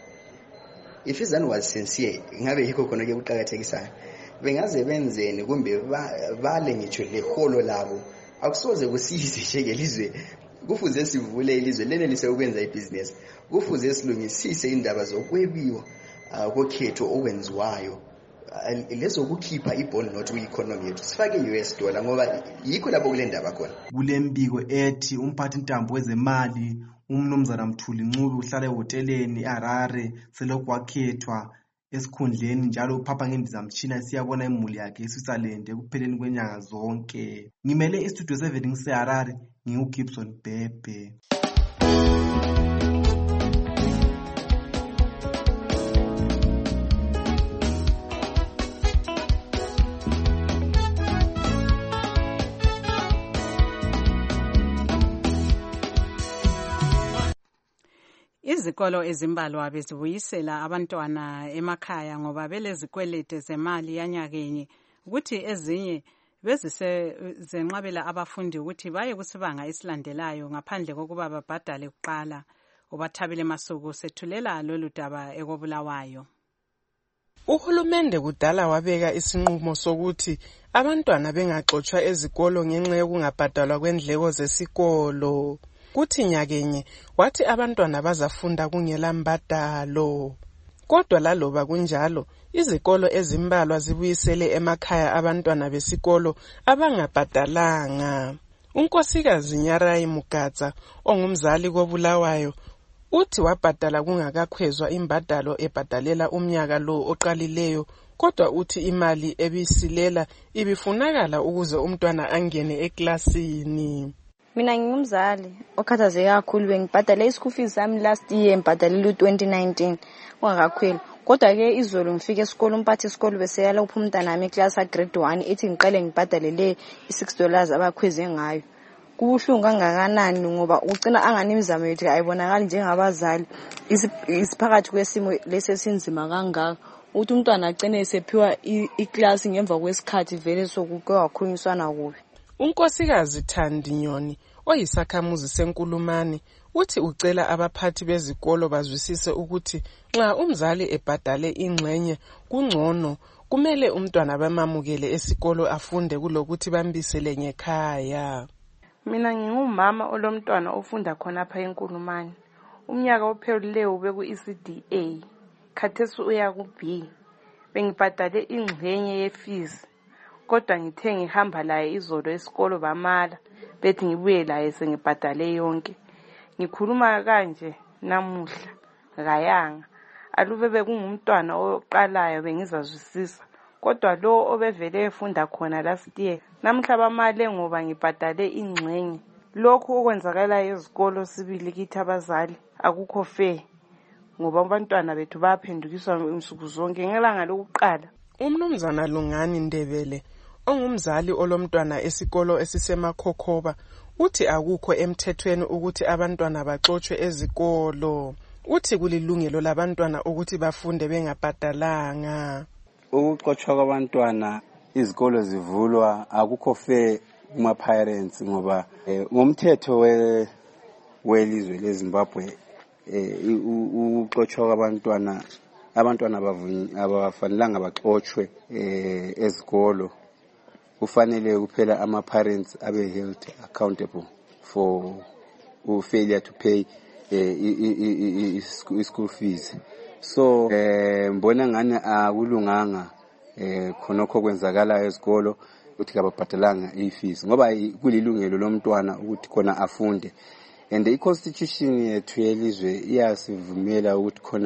S8: If iZANU was sincere, ngabe yikho khona ke kuqakathekisayo. Bengaze benzeni kumbe bale ngitsho leholo labo akusoze kusize njengelizwe. Kufuze sivule ilizwe lenelise ukwenza ibhizinesi. Kufuze silungisise indaba zokwebiwa kokhetho okwenziwayo lezo kukhipha ibond not kwi-economy yethu, sifake i-US dollar ngoba yikho lapho kule ndaba khona.
S26: Kule mbiko ethi umphathi ntambo wezemali umnumzana Mthuli Ncube uhlala ehoteleni eHarare selokhu wakhethwa esikhundleni njalo uphapha ngendizamtshina siyabona imuli yakhe eSwitzerland ekupheleni kwenyanga zonke. Ngimele istudio 7 ngiseHarare, nginguGibson Bhebhe.
S4: Izikolo ezimbalwa bezibuyisela abantwana emakhaya ngoba belezikwelete zemali yanyakenye ukuthi ezinye bezisenqabela abafundi ukuthi baye kusibanga esilandelayo ngaphandle kokuba babhadale kuqala. Ubathabile Masuku sethulela lolu daba ekobulawayo.
S9: Uhulumende kudala wabeka isinqumo sokuthi abantwana bengaxotshwa ezikolo ngenxa yokungabhadalwa kwendleko zesikolo. Kuthi nyakenye wathi abantwana bazafunda kungela mbadalo. Kodwa laloba kunjalo, izikolo ezimbalwa zibuyisele emakhaya abantwana besikolo abangabhadalanga. Unkosikazi Nyarayi Mugadza ongumzali kobulawayo uthi wabhadala kungakakhwezwa imbadalo ebhadalela umnyaka lo oqalileyo, kodwa uthi imali ebisilela ibifunakala ukuze umntwana angene eklasini.
S10: Mina ngingumzali okhathazeke kakhulu, bengibhadale ischool fees sami last year ngibhadalele u-2019 ungakakhweli. Kodwa ke izolo ngifike esikolo umphathi isikolo beseyala upha umntana wami eclass ka grade 1 ethi ngiqale ngibhadalele $6 abakhweze ngayo. Kubuhlungu kangakanani ngoba ucina angani imizamo yethu ayibonakali njengabazali isiphakathi kwesimo lesesinzima kangaka uthi umntwana agcine esephiwa iclass ngemva kwesikhathi vele sokuke wakhulunyiswana kubi.
S9: Unkosikazi Thandi Nyoni oyisakhamuzi senkulumani uthi ucela abaphathi bezikolo bazwisise ukuthi nxa umzali ebhadale ingxenye kungcono, kumele umntwana bamamukele esikolo afunde kulokuthi bambisele ngekhaya.
S10: Mina ngingumama olomntwana ofunda khona pha enkulumani. Umnyaka ophelileyo ube ku-ECDA, khathesi uya ku-B. Bengibhadale ingxenye ye-fees. Kodwa ngithe ngihamba laye izolo esikolo bamala bethi ngibuye laye sengibhadale yonke. Ngikhuluma kanje namuhla ngayanga alube bekungumntwana oqalayo bengizazwisisa, kodwa lo obevele efunda khona last year namhla bamale ngoba ngibhadale ingxenye. Lokhu okwenzakalayo ezikolo sibili kithi abazali akukho fair ngoba abantwana bethu baphendukiswa insuku zonke ngelanga lokuqala.
S9: Umnumzana Lungani Ndebele ongumzali olomntwana esikolo esisemakhokhoba uthi akukho emthethweni ukuthi abantwana baxotshwe ezikolo. Uthi kulilungelo labantwana ukuthi bafunde bengabhadalanga.
S11: Ukuxotshwa kwabantwana izikolo zivulwa akukho fair kuma parents ngoba ngomthetho welizwe leZimbabwe ukuxotshwa kwabantwana abafanelanga baxotshwe ezikolo. Kufanele kuphela ama parents abe held accountable for failure to pay school fees. So mbona ngani akulunganga khonokho kwenzakala ezikolo ukuthi kababhadalanga fees ngoba kulilungelo lomntwana ukuthi khona afunde. And the constitution yethu yelizwe iyasivumela ukuthi khona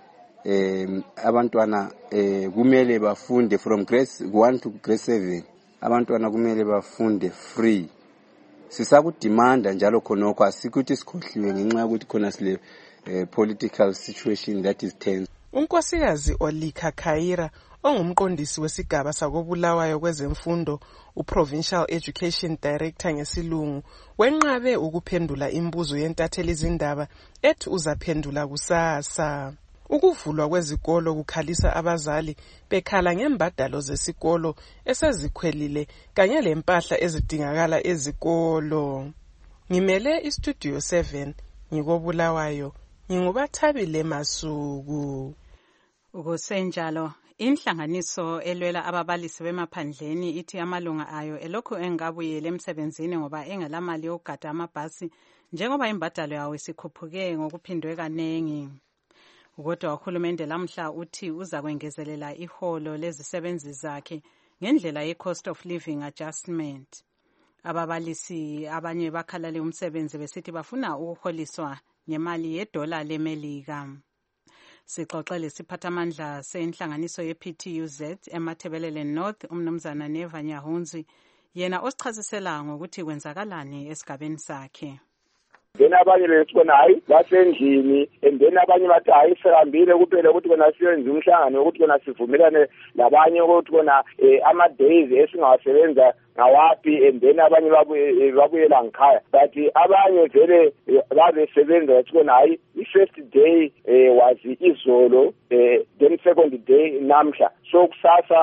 S11: abantwana kumele bafunde from grade 1 to grade 7. Abantwana kumele bafunde free. Sisakudimanda njalo khonokho asikuthi sikhohliwe ngenxa ukuthi khona sile political situation that is tense.
S9: Unkosikazi Olika Khaira ongumqondisi wesigaba sakobulawayo kwezemfundo uProvincial Education Director ngesilungu wenqabe ukuphendula imibuzo yentatheli izindaba ethi uzaphendula kusasa. Ukuvulwa kwezikolo kukhalisa abazali bekhala ngembadalo zesikolo esezikhwelile kanye lempahla ezidingakala ezikolo. Ngimele iStudio 7 ngikobulawayo ngingubathabile Masuku.
S4: Ukusenjalo inhlanganiso elwela ababalisi bemaphandleni ithi amalunga ayo elokhu engabuyele emsebenzini ngoba engelamali yokugada amabhasi njengoba imbadalo yawo isikhuphuke ngokuphindwe kanengi. Kodwa uhulumende lamhla uthi uza kwengezelela iholo lezisebenzi zakhe ngendlela ye-cost of living adjustment. Ababalisi abanye bakhalale umsebenzi besithi bafuna ukuholiswa ngemali yedola leMelika. Sixoxele siphathamandla senhlanganiso ye-PTUZ eMathebelele North umnumzana Neva Nyahunzi yena osichazisela ngokuthi kwenzakalani esigabeni sakhe.
S25: Then abanye besibona hayi basendlini and then abanye bathi hayi sihambile kuphela ukuthi kona siyenze umhlangano ukuthi kona sivumelane labanye ukuthi kona ama days esingawasebenza ngawapi and then abanye babuyela ngikhaya but abanye vele babesebenza bathi kona hayi i-first day was izolo then second day namhla so kusasa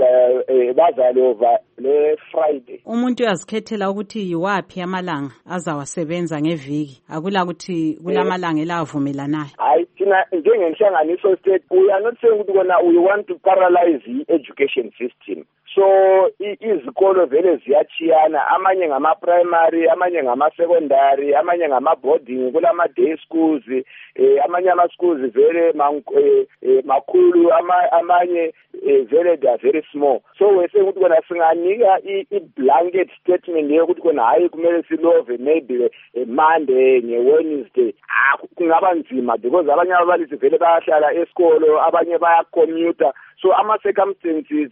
S25: bazalova le Friday.
S4: Umuntu uyazikhethela ukuthi yiwapi amalanga azawasebenza ngeviki akula ukuthi kulamalanga elavumelanayo.
S25: Hayi thina njengenhlanganiso state we are not saying ukuthi kona we want to paralyze the education system. So izikolo vele ziyachiyana amanye ngama primary amanye ngama secondary amanye ngama boarding kulama day schools amanye ama schools vele makhulu amanye vele they are very small. So we say ukuthi kona singanika I blanket statement yokuthi kona hayi kumele silove maybe Monday Wednesday kungaba nzima because abanye ababalisi vele bayahlala esikolo abanye baya commute so ama circumstances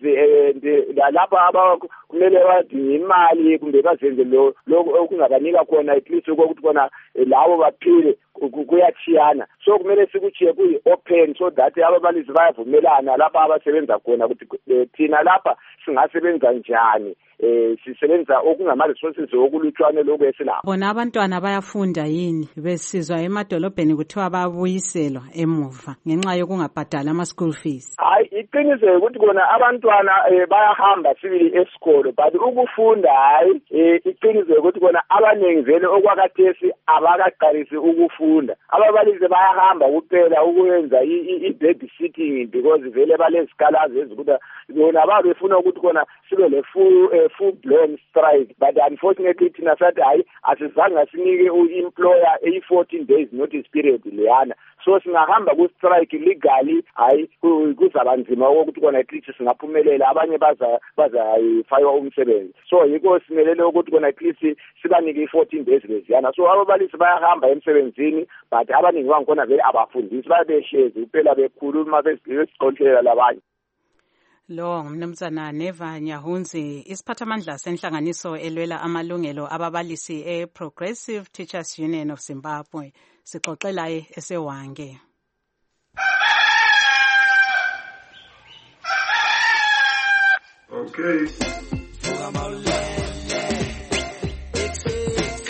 S25: lapha kumele badinga imali kumbe bazenze lo okungabanika khona at least ukuthi kona lawo baphile kuyachiyana so kumele sikuchiye kuyi open so that ababalisi bayavumelana lapha abasebenza khona ukuthi thina lapha singasebenza njani sisebenza okungama resources okulutshwane lokho esilapho.
S4: Bona abantwana bayafunda yini besizwa emadolobheni kuthiwa babuyiselwa emuva ngenxa yokungabhadala ama school fees.
S25: Hayi iqiniso ukuthi kona abantwana bayahamba sibili esikolo but ukufunda hayi iqiniso ukuthi kona abanengi vele okwakathesi abakaqalisi ukufunda ababalisi bayahamba kuphela ukwenza i-babysitting because vele balezikalazi ezikuthi bona babefuna ukuthi kona sibe le full blown strike but unfortunately thina sathi hayi asizange sinike u-employer 14 days notice period leyana so singahamba ku strike legally hayi kuzaba nzima ukuthi kona at least singaphumelela abanye bazayifaya umsebenzi so yiko simelele ukuthi kona at least sibanike 14 days leziyana so ababalisi bayahamba emsebenzini but abaningi bangkhona vele abafundisi babehlezi kuphela bekhuluma besiqonqela labanye.
S4: Lo ngumnumzana Neva Nyahunzi isiphathamandla senhlanganiso elwela amalungelo ababalisi eProgressive Teachers Union of Zimbabwe sixoxela esewange.
S12: Okay.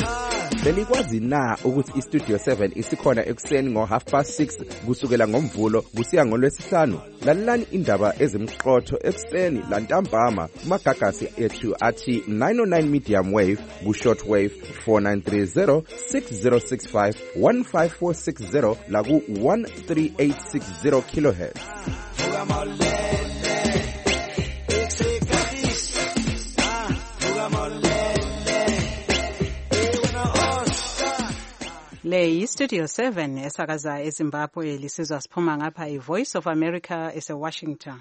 S12: belikwazi na ukuthi iStudio 7 isikhona ekuseni ngo6:30 kusukela ngoMvulo kusiya ngoLwesihlanu? Lalelani indaba ezimqotho ekuseni lantambama kumagagasi ethu athi 909 medium wave ku-short wave 4930 6065 15460 la ku-13860 kilohertz.
S4: Le yiStudio 7 esakaza eZimbabwe lisizwa siphuma ngapha iVoice of America eseWashington.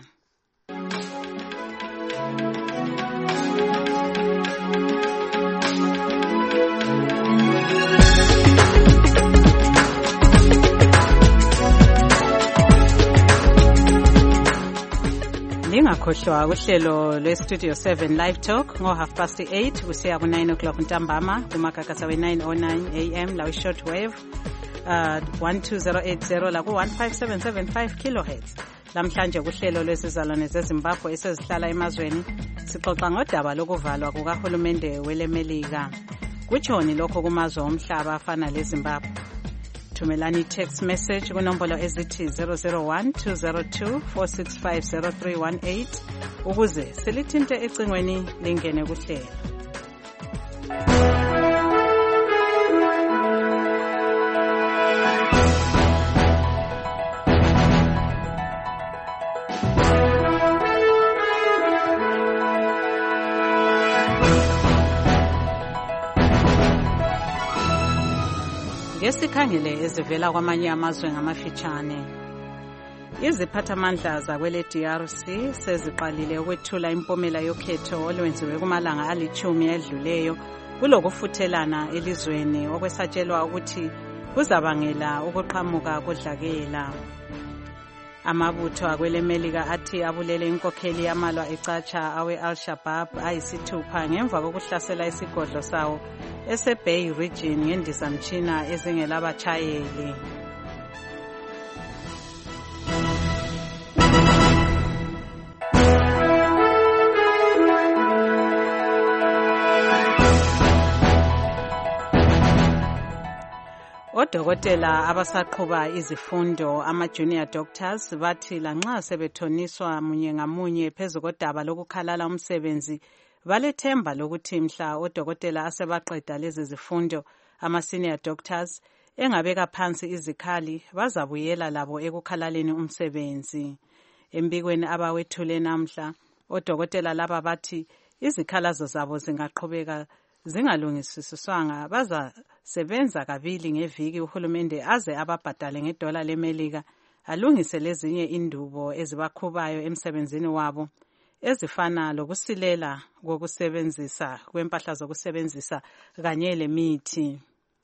S4: Lingakhohlwa kuhlelo lweStudio 7 Live Talk ngo8:30 kusiya ku9 ntambama kumagagasa we909 AM la short wave 12080 la ku15775 kilohertz. Lamhlanje kuhlelo lwesizalwane zeZimbabwe esezihlala emazweni sixoxa ngodaba lokuvalwa kukahulumende welemelika. Kutshoni lokho kumazwe omhlaba afana leZimbabwe? Thumelani text message kunombolo ezithi 001-202-465-0318 ukuze silithinte ecingweni lingene kuhlelo. Ngesikhangele ezivela kwamanye amazwe ngamafitshane. Iziphathamandla zakwele DRC seziqalile ukwethula impumela yokhetho olwenziwe kumalanga ali10 edluleyo kulokufuthelana elizweni okwesatshelwa ukuthi kuzabangela ukuqhamuka kodlakela. Amabutho akwelemelika athi abulele inkokheli yamalwa ecatsha awe-Al-Shabaab ayisithupha ngemva kokuhlasela isigodlo sawo ese-Bay Region ngendizamtshina ezingelabatshayeli. Odokotela abasaqhuba izifundo ama-junior doctors bathi lanxa sebethoniswa munye ngamunye phezu kodaba lokukhalala umsebenzi balethemba lokuthi mhla odokotela asebaqeda lezi zifundo ama-senior doctors engabeka phansi izikhali bazabuyela labo ekukhalaleni umsebenzi. Embikweni abawethule namhla odokotela laba bathi izikhalazo zabo zingaqhubeka zingalungisiswanga bazasebenza kabili ngeviki uhulumende aze ababhadale ngedola lemelika alungise lezinye indubo ezibakhubayo emsebenzini wabo ezifana lokusilela kokusebenzisa kwempahla zokusebenzisa kanye lemithi.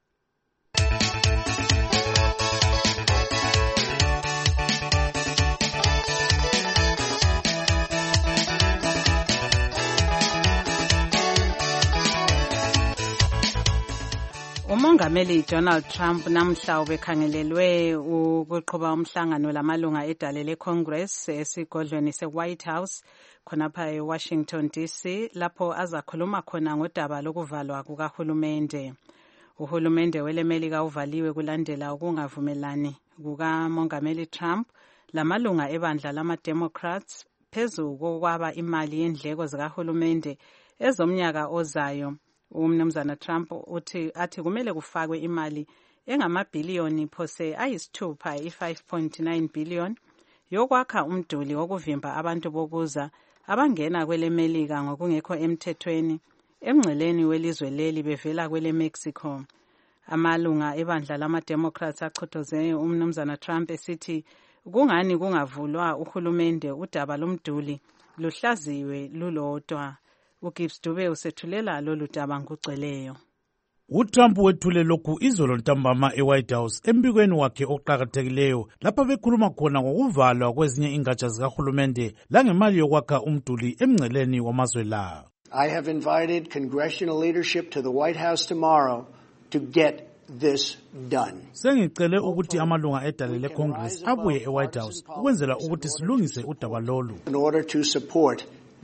S4: Umongameli Donald Trump namhla ubekhangelelwe ukuqhuba umhlangano lamalunga edale leCongress esigodlweni seWhite House khonapha eWashington DC lapho azakhuluma khona ngodaba lokuvalwa kukahulumende. Uhulumende welemelika uvaliwe kulandela ukungavumelani kukamongameli Trump lamalunga ebandla lama-Democrats phezu kokwaba imali yendleko zikahulumende ezomnyaka ozayo. Umnumzana Trump athi kumele kufakwe imali engamabhiliyoni phose ayisithupha i-5.9 billion yokwakha umduli wokuvimba abantu bokuza abangena kwelemelika ngokungekho emthethweni emngceleni welizwe leli bevela kwele Mexico. Amalunga ebandla lama-Democrats achothoze umnumzana Trump esithi kungani kungavulwa uhulumende udaba lomduli luhlaziwe lulodwa. uGibbs Dube usethulela lolu daba ngugcweleyo.
S1: uTrump wethule lokhu izolo ntambama eWhite House embikweni wakhe oqhakathekileyo lapha bekhuluma khona ngokuvalwa kwezinye ingatsha zikahulumende langemali yokwakha umduli emngceleni wamazwe la.
S13: I have invited congressional leadership to the White House tomorrow to get this done.
S1: Sengicele ukuthi amalunga edale leCongress abuye eWhite House ukwenzela ukuthi silungise udaba lolu.
S13: In order to support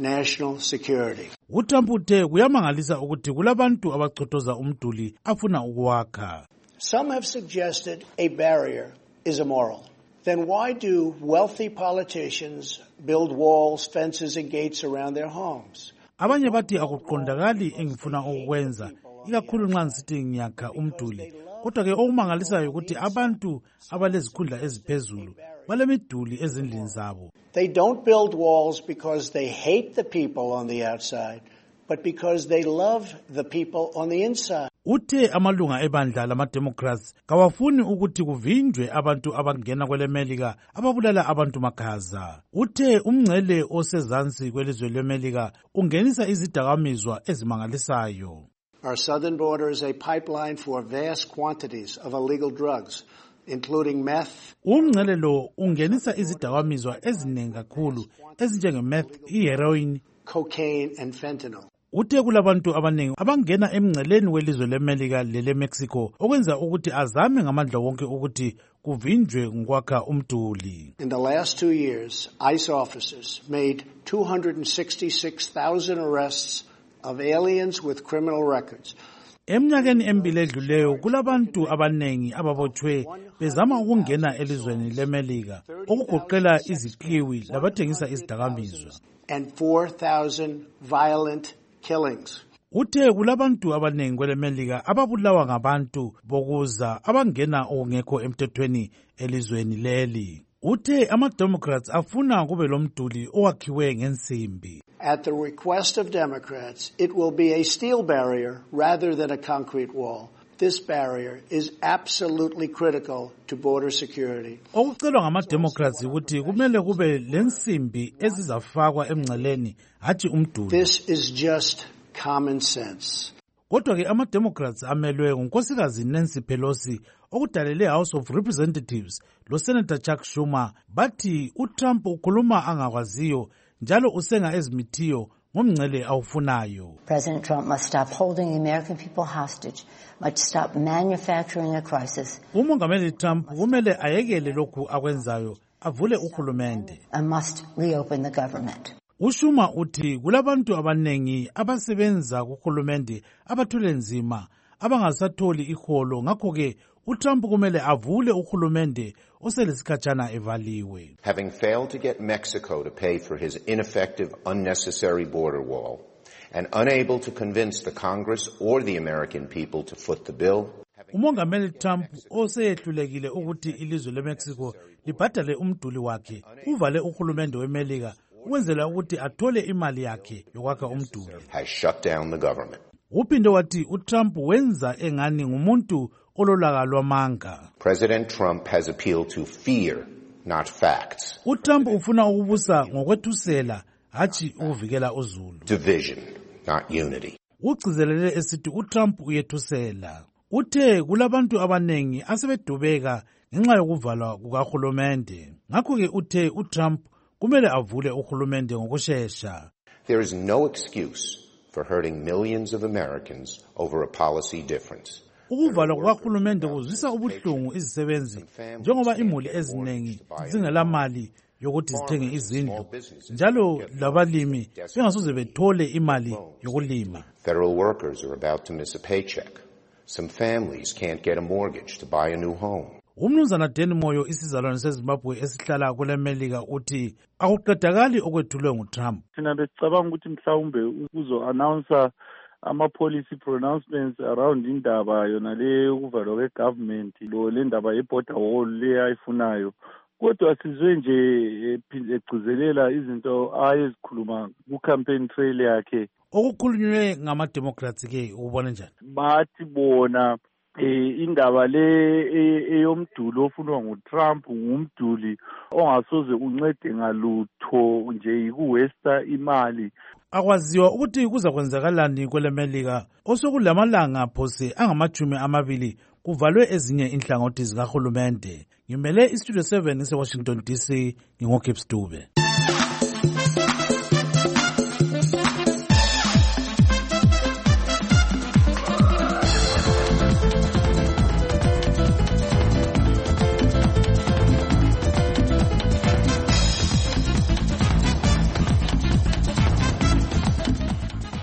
S13: national security.
S1: uTrump uthe kuyamangalisa ukuthi kulabantu abachothoza umduli afuna ukuwakha.
S13: Some have suggested a barrier is immoral. Then why do wealthy politicians build walls, fences and gates around their homes?
S1: Abanye bathi akuqondakali engifuna ukwenza, ikakhulu nxa ngisithi ngiyakha umduli. Kodwa ke okumangalisayo ukuthi abantu abalezikhundla eziphezulu balemiduli ezindlini zabo.
S13: They don't build walls because they hate the people on the outside, but because they love the people on the inside.
S1: Uthe amalunga ebandla lama-Democrats kawafuni ukuthi kuvinjwe abantu abangena kwelemelika ababulala abantu makhaza. Uthe umngcele osezansi kwelizwe lemelika ungenisa izidakamizwa ezimangalisayo.
S13: Our southern border is a pipeline for vast quantities of illegal drugs, including meth.
S1: Umngcele lo ungenisa izidakamizwa eziningi kakhulu ezinjenge-meth, i-heroin,
S13: cocaine and fentanyl.
S1: Uthe kulabantu abaningi abangena emngceleni welizwe leMelika lele-Mexico okwenza ukuthi azame ngamandla wonke ukuthi kuvinjwe ngokwakha umduli.
S13: In the last 2 years, ICE officers made 266,000 arrests of aliens with criminal records.
S1: Eminyakeni emibili edluleyo kulabantu abanengi ababotshwe bezama ukungena elizweni leMelika okugoqela iziqiwi labathengisa izidakamizwa.
S13: And 4,000 violent killings.
S1: Uthe kulabantu abanengi kwelemelika ababulawa ngabantu bokuza abangena okungekho emthethweni elizweni leli. Uthe ama-Democrats afuna kube lomduli owakhiwe ngensimbi.
S13: At the request of Democrats, it will be a steel barrier rather than a concrete wall. This barrier is absolutely critical to border security.
S1: Okucelwa ngama-Democrats ukuthi kumele kube lensimbi ezizafakwa emngceleni hathi umduli.
S13: This is just common sense.
S1: Kodwa ke ama-Democrats amelwe ngunkosikazi Nancy Pelosi okudalele House of Representatives lo Senator Chuck Schumer bathi uTrump ukhuluma angakwaziyo njalo usenga ezimithiyo ngomngcele awufunayo.
S14: President Trump must stop holding the American people hostage, must stop manufacturing a crisis.
S1: Umongameli Trump kumele ayekele lokhu akwenzayo avule uhulumende.
S14: And must reopen the government.
S1: uSchumer uthi kulabantu abanengi abasebenza kuhulumende abathule nzima abangasatholi iholo ngakho ke uTrump kumele avule uhulumende oselesikhatshana evaliwe.
S15: Having failed to get Mexico to pay for his ineffective, unnecessary border wall and unable to convince the Congress or the American people to foot the bill.
S1: Umongameli Trump oseyehlulekile ukuthi ilizwe leMexico libhadale umduli wakhe uvale uhulumende weMelika ukwenzela ukuthi athole imali yakhe yokwakha umduli.
S15: Has shut down the government.
S1: Uphinde wathi uTrump wenza engani ngumuntu ololaka lwamanga.
S15: President Trump has appealed to fear, not facts.
S1: uTrump ufuna ukubusa ngokwethusela hathi ukuvikela uzulu.
S15: Division, not unity.
S1: Ugcizelele esithi uTrump uyethusela. Uthe kulabantu abanengi asebedubeka ngenxa yokuvalwa kukahulumende. Ngakho ke uthe uTrump kumele avule uhulumende ngokusheshsha.
S15: There is no excuse for hurting millions of Americans over a policy difference.
S1: Ukuvalwa kukahulumende kuzwisa ubuhlungu izisebenzi njengoba imuli eziningi zingela mali yokuthi zithenge izindlu njalo labalimi bengasoze bethole imali yokulima.
S15: Federal workers are about to miss a paycheck. Some families can't get a mortgage to buy a new home.
S1: Umnumzana Danny Moyo isizalwane seZimbabwe esihlala kuleMelika uthi akuqedakali okwethulwe nguTrump.
S16: Thina besicabanga ukuthi mhlawumbe uzo-announcer ama-policy pronouncements around indaba yona le ukuvalwa kwe-government le ndaba ye-border wall le ayifunayo. Kodwa sizwe nje egcizelela izinto ayezikhuluma ku-campaign trail yakhe.
S1: Okukhulunywe ngama-Democrats ke ubona njani?
S16: Bathi bona indaba le eyomduli ofunwa nguTrump ngumduli ongasoze uncede ngalutho nje yikuwesta imali.
S1: Akwaziwa ukuthi kuza kwenzakalani kweleMelika osokulamalanga phose angama-20 kuvalwe ezinye inhlangothi zikahulumende. Ngimele iStudio 7 eseWashington DC ngingoKips Dube.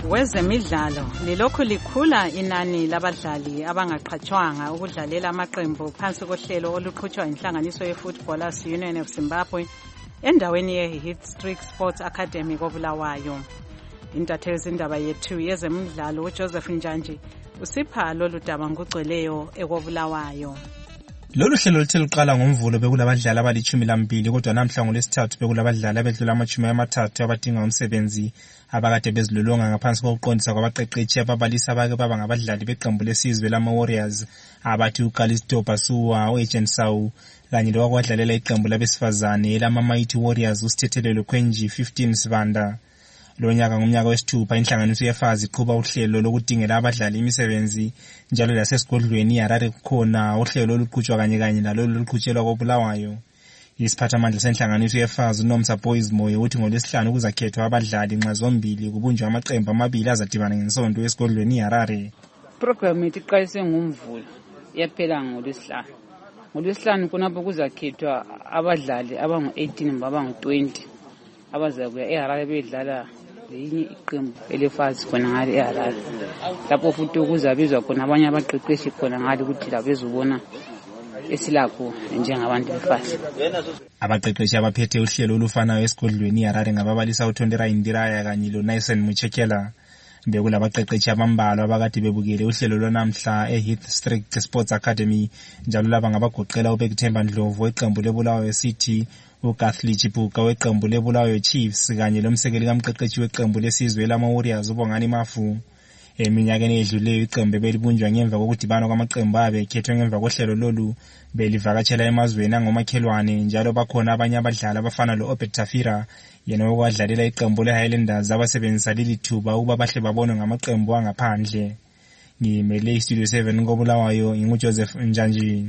S4: Wezemidlalo lilokhu likhula inani labadlali abangaqhatshwanga ukudlalela amaqembu phansi kohlelo oluqhutshwa inhlanganiso ye-Footballers Union of Zimbabwe endaweni ye-Heath Street Sports Academy koBulawayo. Intatheli zindaba yethu yezemidlalo uJoseph Njanji usipha lolu daba ngugcweleyo ekobulawayo.
S17: Lolu hlelo luthe luqala ngomvulo bekulabadlali abali-12 kodwa namhla ngolwesithathu bekulabadlali abedlula ama-30 abadinga umsebenzi abakade bezilolonga ngaphansi kokuqondisa kwabaqeqetshi ababalisa abake baba ngabadlali beqembu lesizwe lama-Warriors abathi uKalisto Basuwa, uAgent Sawu kanye lokwakwadlalela iqembu labesifazane lama-Mighty Warriors uSithethelelo Khwenji 15 Sibanda. Lo nyaka ngomnyaka wesithupha inhlanganiso yefazi iqhuba uhlelo lokudingela abadlali imisebenzi njalo lasesigodlweni iHarare kukhona uhlelo oluqhutshwa kanye nalo oluqhutshelwa koBulawayo. Isiphathamandla senhlanganiso yefazi uNomsa Boys Moyo uthi ngolwesihlanu kuzakhethwa abadlali nxa zombili kubunjwa amaqembu amabili azadibana ngesonto esigodlweni iHarare.
S18: Program iqalise ngomvulo yaphela ngolwesihlanu. Ngolwesihlanu kunapho kuzakhethwa abadlali abangu-18 abangu-20 abazakuya eHarare bedlala lenye iqembu elefazi khona ngale eHarare. Lapho futhi kuzabizwa khona abanye abaqeqeshi khona ngale ukuthi la bezobona esilakho njengabantu befazi.
S17: Abaqeqeshi abaphethe uhlelo olufanayo esigodlweni iHarare ngababalisa uThondera Indiraya kanye loNaisen Muchekela. Bekulabaqeqeshi abambalwa abakade bebukele uhlelo lwanamhla eHeath Street Sports Academy njalo laba ngabagoqela uBekthemba Ndlovu weqembu leBulawayo City, uGathli Chipuka weqembu leBulawayo Chiefs kanye lomsekeli kamqeqeshi weqembu lesizwe lama-Warriors uBongani Mafu. Eminyakeni edluleyo iqembu belibunjwa ngemva kokudibana kwamaqembu abekhethwe ngemva kohlelo lolu belivakatshela emazweni angomakhelwane njalo bakhona abanye abadlali abafana lo-Obed Tafira yena okwadlalela iqembu le-Highlanders abasebenzisa leli thuba ukuba bahle babonwe ngamaqembu angaphandle. Ngimele iStudio 7 koBulawayo nginguJoseph Njanji.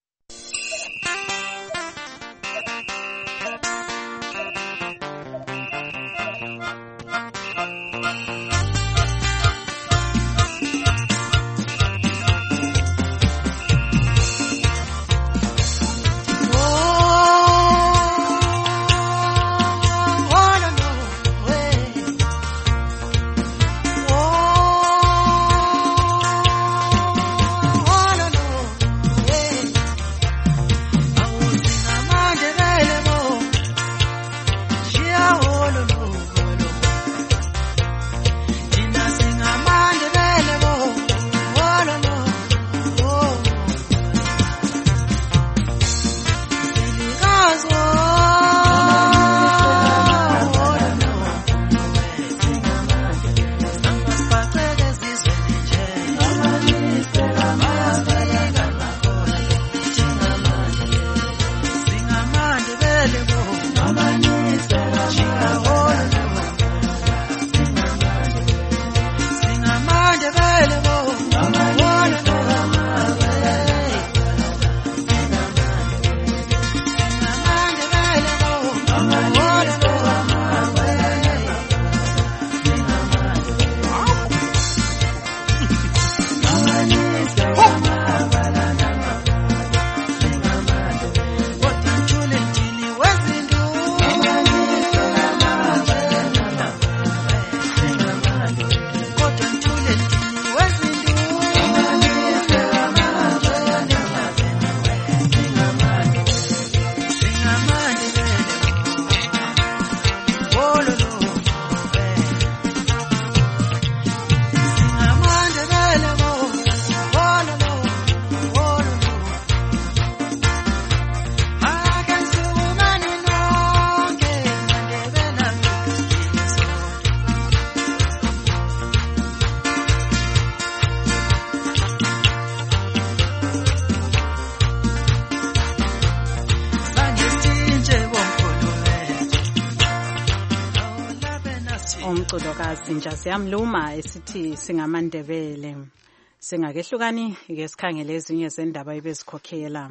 S4: umculo kaZinja siyamluma esithi singamandebele. Singakehlukani ke sikhangele ezinye zendaba ebezikhokhela.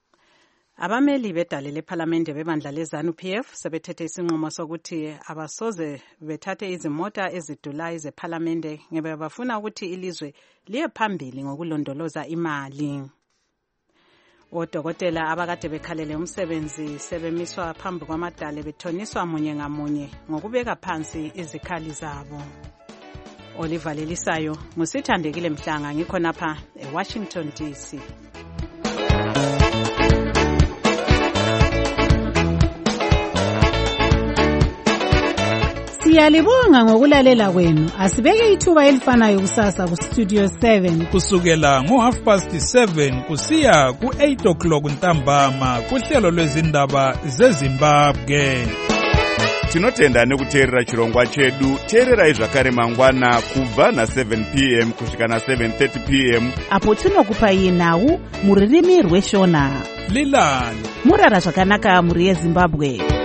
S4: Abameli bedale lePhalamende bebandla leZANU-PF sebethethe isinqumo sokuthi abasoze bethathe izimota ezidulayo zePhalamende ngebe bafuna ukuthi ilizwe liye phambili ngokulondoloza imali. Odokotela abakade bekhalele umsebenzi sebemiswa phambi kwamadale bethoniswa munye ngamunye ngokubeka phansi izikhali zabo. olivalelisayo ngusithandekile Mhlanga ngikhonapha eWashington DC.
S3: Siyalibonga ngokulalela kwenu. Asibeke ithuba elifanayo kusasa ku Studio 7
S19: kusukela ngo7:30 kusiya ku8:00 ntambama kuhlelo lwezindaba zeZimbabwe.
S20: Tinotenda nekuteerera chirongwa chedu. Teererai zvakare mangwana kubva na7 p.m. kusvika na7:30 p.m.
S21: apo tinokupai nhau muririmi rweshona.
S19: Lilani
S21: murara zvakanaka muri yeZimbabwe.